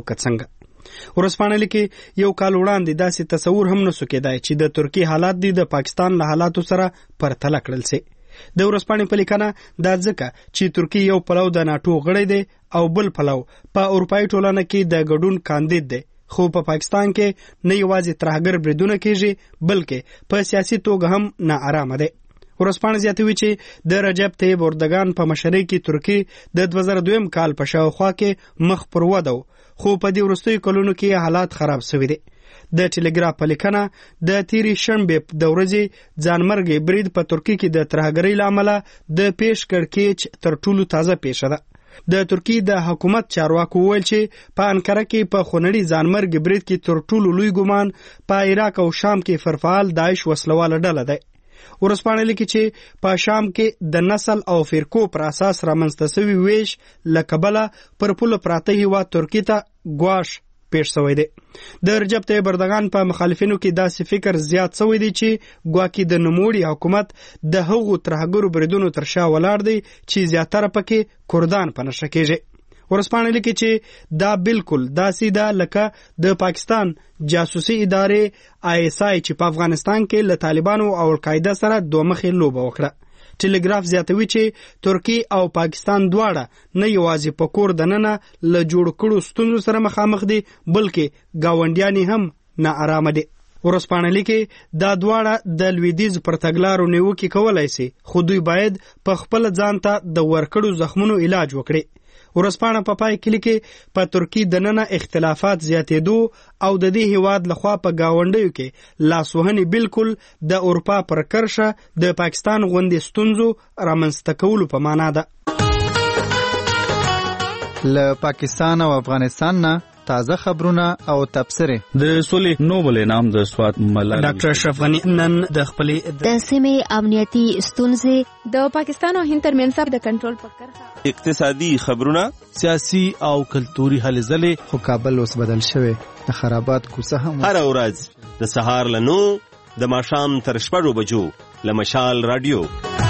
کڅنګ ورځپاڼه لیکي یو کال وړاندې داسې تصور هم نسو کېدای چې د ترکیه حالات دي د پاکستان له حالاتو سره پرتله کړل شي د ورځپاڼې په لیکنه دا ځکه چې ترکیه یو پلو د ناتو غړی دی او بل پلو په اروپאי ټولنه کې د ګډون کاندید دی خو په پاکستان کې نه یوازې ترهګر بریدونه کیږي بلکې په سیاسي توګه هم ناارامه دی ورځپاڼه زیاتوي چې د رجب طیب اردوغان په مشرۍ کې ترکیه د دوه زره دویم کال په شاوخوا کې مخ پر وده خو په دې وروستیو کلونو کې حالات خراب شوي دي د ټلګراف په لیکنه د تیری شنبه د ورځې ځانمرګي برید په ترکیه کې د ترهګرۍ لامل د پیش کړکېچ تر ټولو تازه پیښه ده د ترکیه د حکومت چارواکو ویل چې په انکره کې په خونړي ځانمرګي برید کې تر ټولو لوی ګمان په عراق او شام کې فرفعال داعش وسلواله ډله ده ورځپاڼه لیکي چې په شام کې د نسل او فرقو پر اساس رامنځته شوی ویش لکبله پر پوله پراته هیواد ترکیه ته ګواښ پیش شوی دی د رجب طیب اردوغان په مخالفینو کې داسې فکر زیات شوی دی چې ګواکې د نوموړي حکومت د هغو ترهګرو بریدونو تر شا ولاړ دی چې زیاتره پکې کردان په نښه کېږي ورځپاڼه لیکي چې دا بالکل داسې ده لکه د پاکستان جاسوسي ادارې آی اس آی چې په افغانستان کې له طالبانو او القاعده سره دوه مخې لوبه وکړه ټلګراف زیاتوي چې ترکیه او پاکستان دواړه نه یوازې په کور دننه له جوړ کړو ستونزو سره مخامخ دي بلکې گاونډیان هم ناارامه دي ورځپاڼه لیکي دا دواړه د لویدیځ پر تګلارو نیوکې کولای شي خو دوی باید په خپل ځان ته د ورکړو زخمونو علاج وکړي ورځپاڼه په پای کې لیکي په ترکیه دننه اختلافات زیاتېدو او د دې هیواد لخوا په گاونډیو کې لاسوهنې بالکل د اروپا پر کرشه د پاکستان غوندې ستونزو رامنځته کولو په معنا ده له پاکستان او افغانستان نه تازه خبرونه او تبصره د سولې نوبل انعام د سواد ملالۍ ډاکټر اشرف غنی نن د خپل د سیمې امنیتي ستونزې د پاکستان او هند ترمنځ د کنټرول په کرښه اقتصادي خبرونه سیاسي او کلتوري هلې ځلې خو کابل اوس بدل شوی د خرابات کوڅه هم هر ورځ د سهار له نو د ماښام تر شپږو بجو له مشال رادیو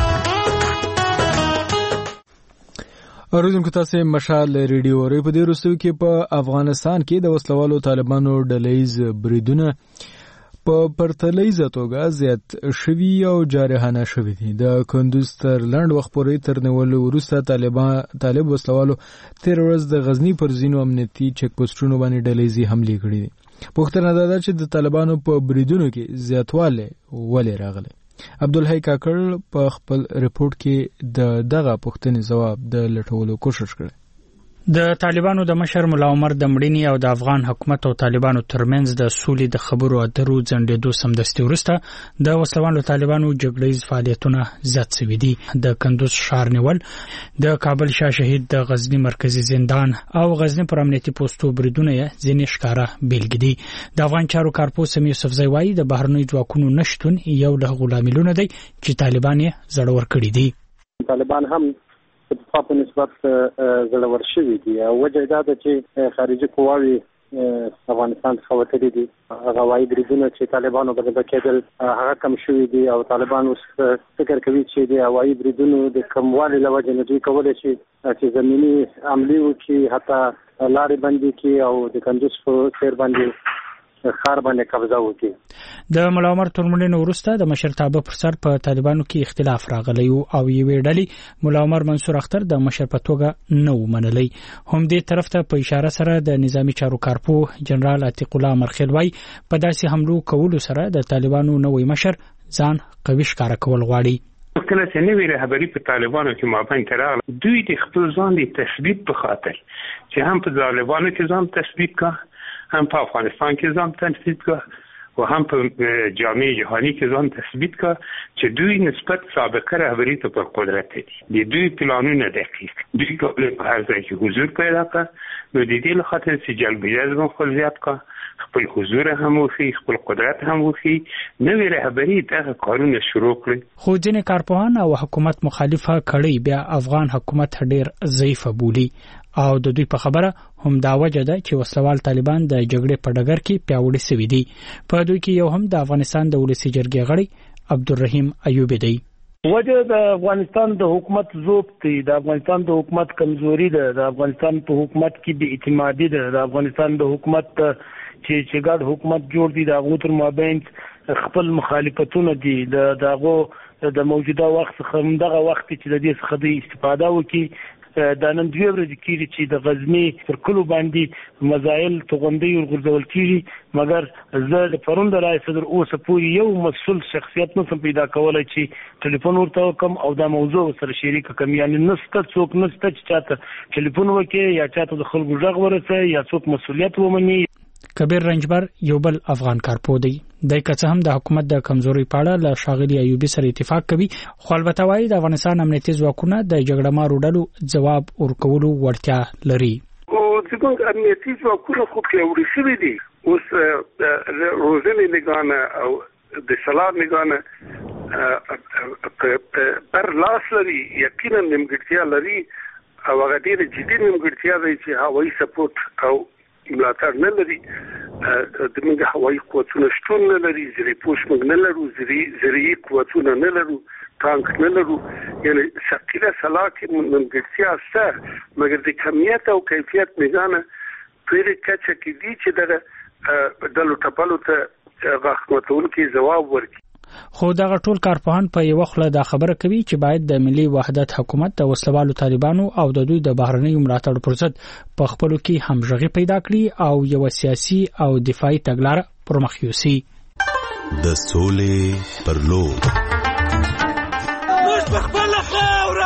اوریدونکو تاسو مشال ریډیو اوري په دې وروستیو کې په افغانستان کې د وسلوالو طالبانو ډلهیز بریدونه په پرتلیزه توګه زیات شوي او جارحانه شوي دي د کندوز تر لنډ وخت پورې تر نیولو وروسته طالبان طالب وسلوالو تیر ورځ د غزنی پر ځینو امنیتي چک پوسټونو باندې ډلهیزي حملې کړې دي پوښتنه ده چې د طالبانو په بریدونو کې زیاتواله ولې راغله عبدالحی کاکړ په خپل ریپورت کې د دغه پوښتنې ځواب د لټولو کوشش کړی د طالبانو د مشر مولا عمر د مړینې او د افغان حکومت او طالبانو ترمنځ د سولې د خبرو اترو ځنډېدو سمدستي وروسته د وسلوالو طالبانو جګړیز فعالیتونه زیات شوي دي د کندوز ښار نیول د کابل شاه شهید د غزنی مرکزی زندان او غزنی پر امنیتي پوسټو بریدونه یې ځینې ښکاره بیلګې دي د افغان چارو کارپوه سمیع یوسفزی وایي د بهرنیو ځواکونو نشتون یو له هغو لاملونه دی چې طالبان یې زړور کړي دي طالبان هم په نسبت زړور شوي دي او وجه دا ده چې خارجي قواوې افغانستان څخه وتلي دي هغه هوایي بریدونه چې طالبانو باندې کېدل هغه کم شوي دي او طالبان اوس فکر کوي چې د هوایي بریدونو د کموالي له وجې نه دوی کولی شي چې زمیني حملې وکړي حتی لارې بندې کړي او د کندوز په څېر باندې خار باندې قبضه وکړي د مولا عمر تر مړینې وروسته د مشرتابه پر سر په طالبانو کې اختلاف راغلی او یوې ډلې مولا عمر منصور اختر د مشر په توګه نه ومنلی هم دې طرف ته په اشاره سره د نظامی چارو کارپوه جنرال عتیق الله مرخیل وایي په داسې حملو کولو سره د طالبانو نوی مشر ځان قوي ښکاره کول غواړي کله چې نوې رهبري په طالبانو کې مابین ته راغله دوی د خپل ځان د تثبیت په خاطر چې هم په طالبانو کې ځان تثبیت کا هم په افغانستان کې ځان تثبیت کړ و هم په جامعه جهانی کې ځان تثبیت کړ چې دوی نسبت سابقه رهبری ته پر قدرت دي د دوی پلانونه دقیق دوی کولی په هر ځای کې حضور پیدا کړ نو د دې لخاطر چې جلبیه ځان خپل زیات کړ خپل حضور هم وخی خپل قدرت هم وخی نوې رهبری دغه کارونه شروع کړي خو ځینې کارپوهان او حکومت مخالفه کړي بیا افغان حکومت ډیر ضعیف بولی او د دوی په خبره هم دا وجه ده چې وسلوال طالبان د جګړې په ډګر کې پیاوړي سوي دي په دوی کې یو هم د افغانستان د ولسی جرګې غړي عبدالرحیم ایوبی دی وجه د افغانستان د حکومت ضعف دی د افغانستان د حکومت کمزوري ده د افغانستان په حکومت کې بې اعتمادي ده د افغانستان د حکومت چې چې ګډ حکومت جوړ دی د هغو تر مابین خپل مخالفتونه دي د دغو د موجوده وخت څخه همدغه وخت چې د دې څخه د استفاده وکړي دا نن دوی ورځې کېږي چې د غزني پر کلو باندې مزایل توغندۍ ورغورځول کېږي مګر زه د پرون د رئیس صدر اوسه پورې یو مسؤل شخصیت نشم پیدا کولی چې ټلیفون ورته وکړم او دا موضوع سره شریک کړم یعنی نشته څوک نشته چې چاته ټلیفون وکړي یا چاته د خلکو غږ ورسوي یا څوک مسؤلیت ومني کبیر رنجبر یو بل افغان کارپو دی د کڅ هم د حکومت د کمزوري پاړه له شاغلي ایوبی سره اتفاق کوي خو البته وايي د افغانستان امنیتي ځواکونه د جګړه مارو ډلو جواب ورکولو وړتیا لري او څنګه امنیتي ځواکونه خو پیاوړي شوي دي اوس روزنې نگانه او د سلام نگانه پر لاس لري یقینا نیمګړتیا لري او هغه ډېر جدي نیمګړتیا دی چې هوایي سپورټ او ملاتړ نه لري د موږ هوایي قوتونه شتون نه لري زری پوش موږ نه لرو زری زری قوتونه نه لرو ټانک نه لرو یعنی ثقيله سلاکه منګړتیا سره مګر د کمیت او کیفیت میزانه پرې کچه کې دي چې د دلو ټپلو ته غاښمتون کې جواب ورکړي خو دغه ټول کارپوهان په یو خله دا خبره کوي چې باید د ملي وحدت حکومت د وسلوالو طالبانو او د دوی د بهرنیو ملاتړ پر ضد په خپلو کې همغږي پیدا کړي او یو سیاسي او دفاعي تګلاره پرمخ یوسي د سولې پر لور موږ خپل خاوره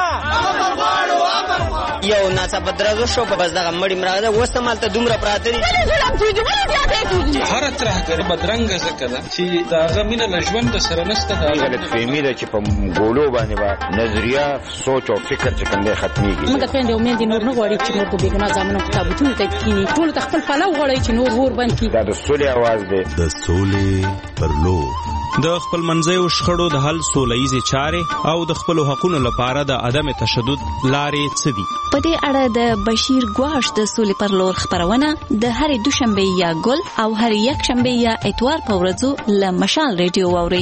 یو ناڅاپه درزو شو په بس دغه مړی مراده وسمال ته دومره پراته دي هر ترهګر بدرنګ زکه ده چې دا غمینه لژوند سره نسته دا غلط فهمي ده چې په ګولو باندې با نظریه سوچ او فکر چې کوم دی ختميږي موږ ته د امید نور نه غواړي چې موږ په بیګنا ځامنو کتابونه ته کینی ټول تخپل فلو غواړي چې نور ور باندې دا د سولې आवाज دی د سولې پر لور د خپل منځیو شخړو د حل سولهییزې چارې او د خپل حقوقو لپاره د عدم تشدد لارې څه دي په دې اړه د بشیر ګواش د سولې پر لور خبرونه د هرې دوشنبه یا ګل او هرې یک شنبه یا اتوار په ورځو له مشال ریډیو واوري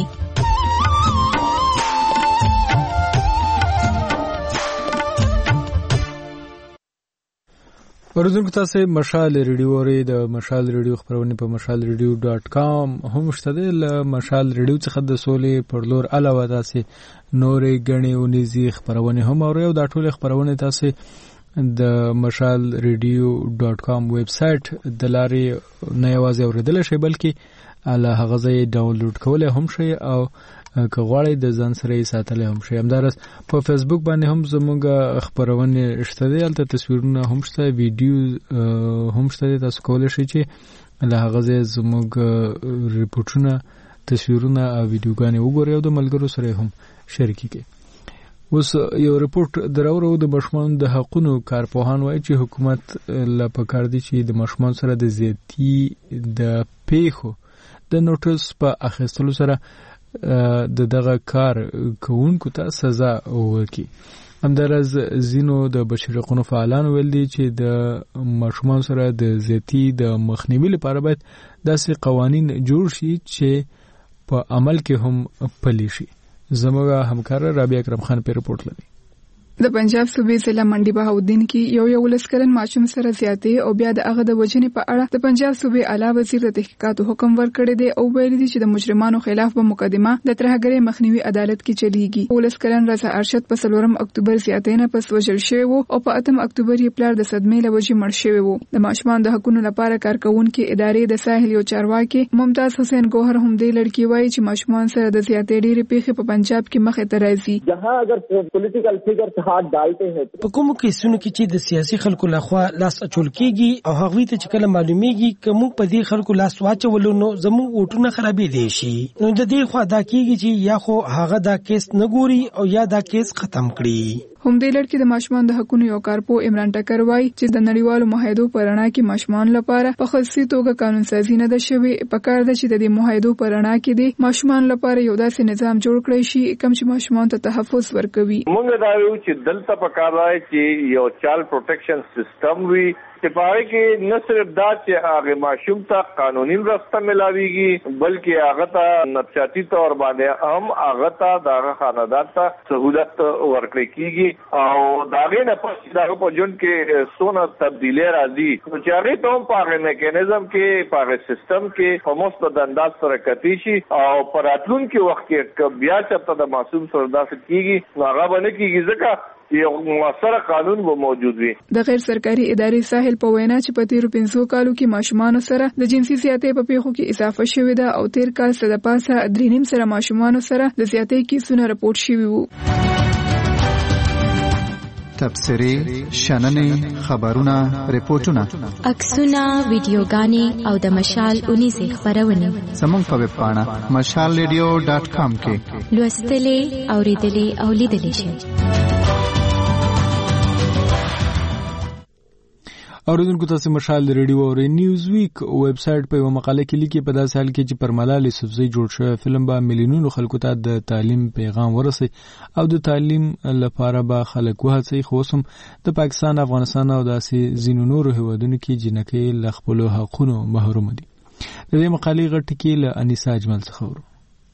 ورځونکو تاسو مشال ریډیو اوري د مشال ریډیو خبرونه په مشال ریډیو ډاټ کام هم شته د مشال ریډیو څخه د سولې پر لور علاوه تاسو نورې غني او نيزي خبرونه هم اوري او دا ټول خبرونه تاسو د مشال ریډیو ډاټ کام ویب سټ د لارې نه یوازې اوریدل شي بلکې اله هغه ځای ډاونلوډ کولای هم شي او که غواړئ د ځان سره یې ساتلی هم شي همداراز په فیسبوک باندې هم زموږ خبرونه شته دي هلته تصویرونه هم شته ویډیو هم شته دي تاسو کولی شئ چې له هغه ځای زموږ ریپورټونه تصویرونه او ویډیوګانې وګورئ او د ملګرو سره هم شریکې کړئ اوس یو ریپورټ دراوړو د ماشومانو د حقونو کارپوهان وایي چې حکومت لا پکار دي چې د ماشومانو سره د زیاتی د پیښو د نوټس په اخیستلو سره د دغه کار کوونکو ته سزا ورکړي همداراز ځینو د بشري حقوقو فعالانو ویل دي چې د ماشومانو سره د زیاتی د مخنیوي لپاره باید داسې قوانین جوړ شي چې په عمل کې هم پلي شي زموږ همکار رابعه اکرم خان په رپورټ لري د پنجاب صوبې ضلع منډي بهاودین کې یو یو ولسکرن ماشوم سره زیاتې او بیا د هغه د وجنې په اړه د پنجاب صوبې اعلی وزیر د تحقیقاتو حکم ورکړی دی او ویلي دي چې د مجرمانو خلاف به مقدمه د ترهګرۍ مخنیوي عدالت کې چلیږي ولسکرن رضا ارشد په څلورم اکتوبر زیاتې نه پس وژل شوی وو او په اتم اکتوبر یې پلار د صدمې له وجې مړ شوی وو د ماشومان د حقوقو لپاره کارکونکو ادارې د ساحل یو چارواکي ممتاز حسین ګوهر هم دی لړکی وایي چې ماشومان سره د زیاتې ډېرې پیښې په پنجاب کې مخې ته راځي جهاں اگر پولیټیکل فیگر हाथ डालते हैं। په کومو کیسونو کې چې د سیاسي خلکو لخوا لاس اچول کېږي او هغوی ته چې کله معلومیږي که موږ په دې خلکو لاس واچولو نو زموږ ووټونه خرابېدی شي، نو د دې خوا دا کېږي چې یا خو هغه دا کیس نه ګوري او یا دا کیس ختم کړي. هم دې لړ کې د ماشومان د حقوقو یو کارپو عمران ټکر وایي چې د نړیوالو معاهدو په رڼا کې ماشومان لپاره په خصوصي توګه قانون سازي نه ده شوې. پکار ده چې د دې معاهدو په رڼا کې د ماشومان لپاره یو داسې نظام جوړ کړی شي کوم چې ماشومان ته تحفظ ورکوي. موږ دا یو چې دلته پکار دی چې یو چایلډ پروټیکشن سیستم وي چې پاره کې نه صرف دا چې هغه ماشوم ته قانوني راسته ملاويږي بلکې هغه ته نفسیاتي تور باندې هم هغه ته د خاندان ته سہولت ورکړي کیږي او داغه نه پس دغه په جون کې سونه تبدیلی راځي چې هغه ته په هغه میکانیزم کې په هغه سیستم کې په مستند انداز سره کتی شي او پراتلون کې وخت کې بیا چې د معصوم سره داسې کیږي نو هغه باندې کیږي ځکه یو موثر قانون به موجود وي. د غیر سرکاري ادارې ساحل په وینا چې په تیرو پنځو کالو کې ماشومان سره د جنسي زیاتې په پیښو کې اضافه شوې ده او تیر کال څخه د پاسه درې نیم سره ماشومان سره د زیاتې کیسونه راپورټ شوي وو. تبصرې، شننې، خبرونه، ریپورتونه، عکسونه، ویډیوګانې او د مشال اونیزې خبرونه زموږ په ویب پاڼه مشال ریډیو ډاټ کام کې لوستلې، اوریدلې او لیدلې شئ. اوریدونکو تاسو مشال ریډیو او نیوز ویک ویب سټ په یو مقاله کې لیکي په داسې حال کې چې پر ملال یوسفزۍ جوړ شوی فلم به میلیونونو خلکو ته د تعلیم پیغام ورسي او د تعلیم لپاره به خلک وهڅوي، خو اوس هم د پاکستان، افغانستان او داسې ځینو نورو هیوادونو کې جنکۍ له خپلو حقونو محروم دي. د دې مقالې غټ ټکی له انیسا اجمل څخه ورو.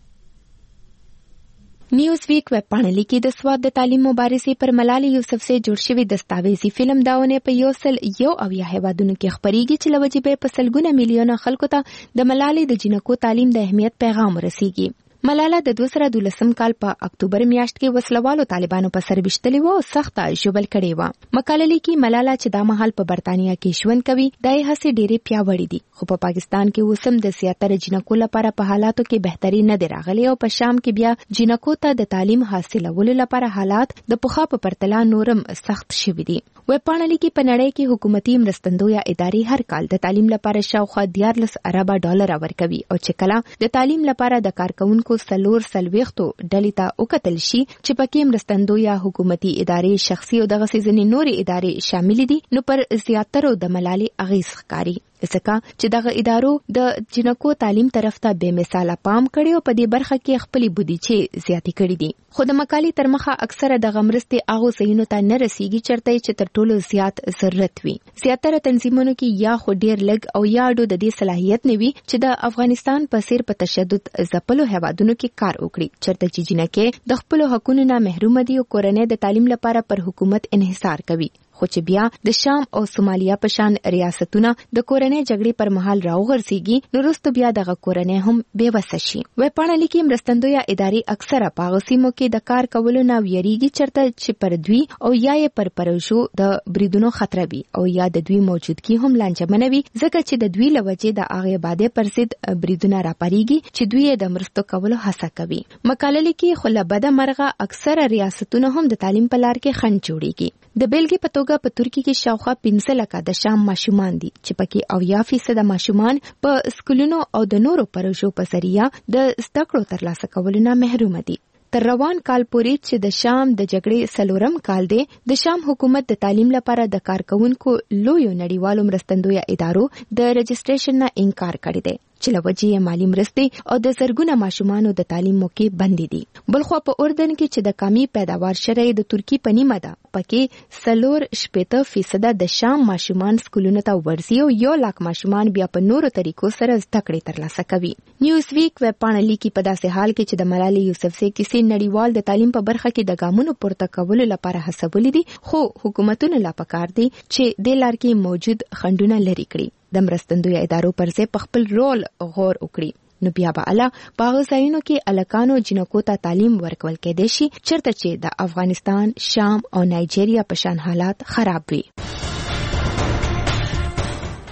نیوز ویک ویب پاڼه لیکي د سواد د تعلیم مبارزې پر ملال یوسفزۍ جوړ شوی دستاویزي فلم داونه په یو سل یو اویا هیوادونو کې خبريږي چې لوجې به په سلګونه میلیونه خلکو ته د ملالې د جنکو تعلیم د اهمیت پیغام ورسیږي. ملاله د دوه زره دولسم کال په اکتوبر میاشت کې وسلوالو طالبانو په سر وشتلې و او سخته ژوبل کړې و. مقاله لیکي ملاله چې دا مهال په برتانیا کې ژوند کوي دای هڅې ډېرې پیاوړې دي، خو په پاکستان کې اوس هم د زیاتره جنکو لپاره په حالاتو کې بهتري نه دی راغلی او په شام کې بیا جنکو ته د تعلیم حاصلولو لپاره حالات د پخوا په پرتله نورم سخت شوي دي. ویب پاڼه لیکي په نړۍ کې حکومتي مرستندویه ادارې هر کال د تعلیم لپاره شاوخوا دیارلس اربه ډالر ورکوي او چې کله د تعلیم لپاره د کارکونکو سلور سلويختو ډلې ته وکتل شي چې پکې مرستندویه حکومتي ادارې، شخصي او دغه سيزنې نورې ادارې شامل دي، نو پر زیاترو د ملالې اغیز ښکاري ځکه چې دغه ادارو د جنکو تعلیم طرف ته بے مثاله پام کړي او په دې برخه کې خپل بودیجه زیاتې کړي دي. خو د مقالې تر مخه اکثره د غمرستې هغه ځایونو ته نه رسیږي چرته چې تر ټولو زیات ضرورت وي. زیاتره تنظیمونو کې یا خو ډیر لږ او یا ډو د دې صلاحیت نه وي چې د افغانستان په څیر په تشدد ځپلو هیوادونو کې کار وکړي، چرته چې جنکې د خپل حقوقو نه محروم دي او کورنۍ د تعلیم لپاره پر حکومت انحصار کوي. خو چې بیا د شام او سومالیا په شان ریاستونه د کورنۍ جګړې پر مهال راوغورځيږي نو وروسته بیا دغه کورنۍ هم بې وسه شي. ویب پاڼه لیکي مرستندویه ادارې اکثره په هغه سیمو کې د کار کولو نه ویریږي چرته چې پر دوی او یا یې پر پروژو د بریدونو خطر وي او یا د دوی موجودګي هم لانجمنه وي ځکه چې د دوی لوجې د هغه باندې پر ضد بریدونه راپاریږي چې دوی د مرستو کولو هڅه کوي. مقاله لیکي خو له بده مرغه اکثره ریاستونه هم د تعلیم په لار کې خنډ جوړيږي. د بیلګې په توګه په ترکی کې شاوخوا پنځه لکه د شام ماشومان دي چې پکې اویا فیصد ماشومان په سکولونو او د نورو پروژو په ذریعہ د زده کړو ترلاسه کولو نه محروم دي. تر روان کال پورې چې د شام د جګړې سلورم کال دی، د شام حکومت د تعلیم لپاره د کارکونکو لویو نړیوالو مرستندویه ادارو د رجسټریشن نه انکار کړی دی چې لوجې مالی مرستې او د زرګونه ماشومانو د تعلیم موقع بندي دي. بلخو په اردن کې چې د کمی پیداوار شرعي د ترکی په نیمه ده پکې سلور شپېته فیصد د شام ماشومان سکولونو ته ورځي او یو لاک ماشومان بیا په نورو طریقو سره زده کړې ترلاسه کوي. نیوز ویک ویب پاڼه لیکي په داسې حال کې چې د ملالۍ یوسفزۍ کیسې نړیوال د تعلیم په برخه کې د ګامونو پورته کولو لپاره هڅولې دي، خو حکومتونو لا پکار دي چې د لار کې موجود خنډونه لري کړي، د مرستندویه ادارو پر ځای په خپل رول غور وکړي. نو بیا به الله په هغه ځایونو کې الکانو جنکو ته تعلیم ورکول کېدای شي چرته چې د افغانستان، شام او نایجیریا په شان حالات خراب وي.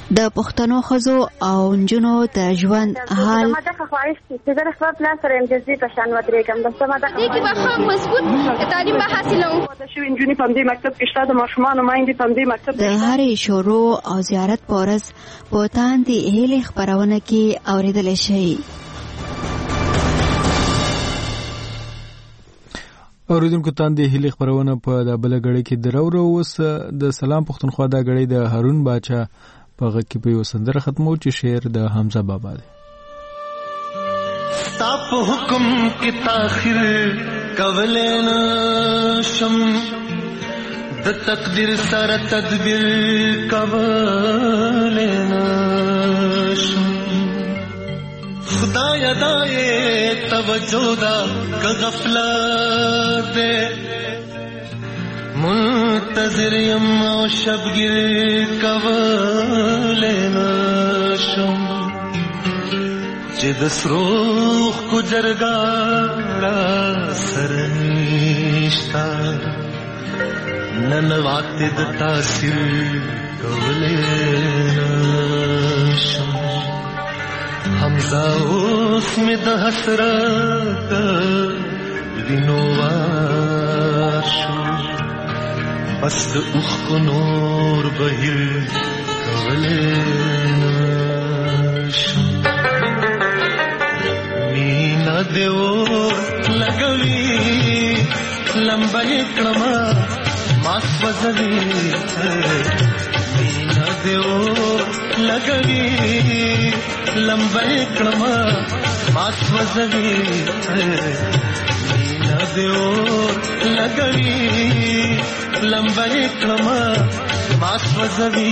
د پښتنو ښځو او نجونو د ژوند حال ما دغه خواهش چې زه خپل پلان سره امجازي په شان ودرېږم د سمه دغه دې کې به ښه مضبوط تعلیم به حاصلوم د شوي نجونې په همدې مکتب کې شته د ماشومانو میندې په همدې مکتب د هرې شورو او زیارت په ورځ په تاندې هیلې خپرونه کې اورېدلی شئ. اوریدونکو تاندې هیلې خپرونه په د بل غړي کې درورو اوس د سلام پښتونخوا د غړي د هارون باچا په غږ کې په یو سندره ختمو چې شعر د حمزه بابا دی. ستا په حکم کې تاخير کولې نشم د تقدیر سره تدبیر کولې نشم خدایا دای توجه دا غفلت منتظر یم او شبگیر کولې نشم چې د سروخ کو جرګاړه سرنيشتا نن واته د تاثیر کولې نشم حمزه اوس می د حسرت وینو واشو بس د اوخ کو نور بهیر کولې نشم مینا دیو لګوي لمبای کړما ماس وزوي مینا دیو لګوي لمبای کړما ماس وزوي مینا دیو لګوي لمبای کړما ماس وزوي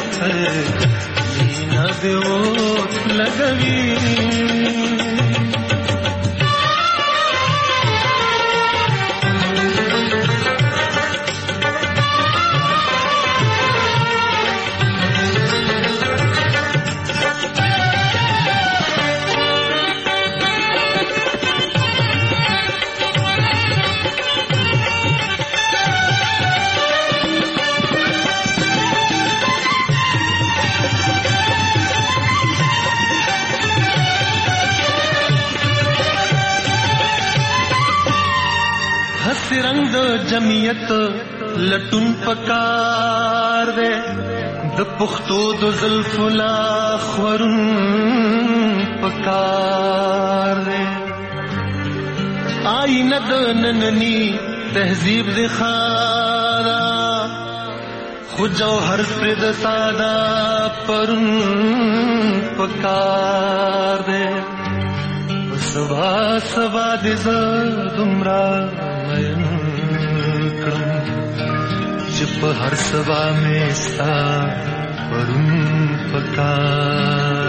مینا دیو لګوي رنگ جمعیت لټون پکار دے د پختو د زلف لا خورن پکار دے آئینه د نننی تهذیب د خارا خو جوهر پر د ساده پرن پکار دے سبا سبا د زدمرا په هر سبا میں ستا پرون پکار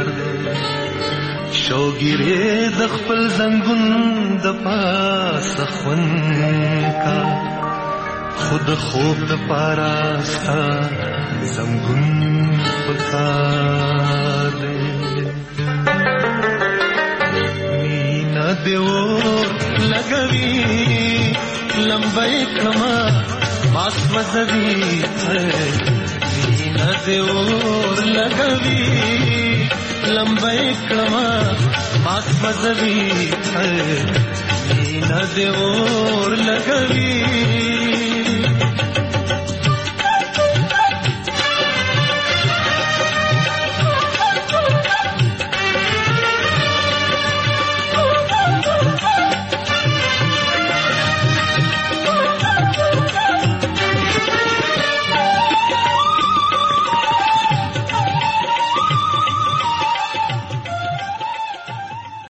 شوګیره د خپل زنګون د پاس خون کا خود خوب د پاراستا زنګون پکار مینا دیو لګوي لمبای کما ماس وزوی مینا دیور لګوي لمبای کما ماس وزوی مینا دیور لګوي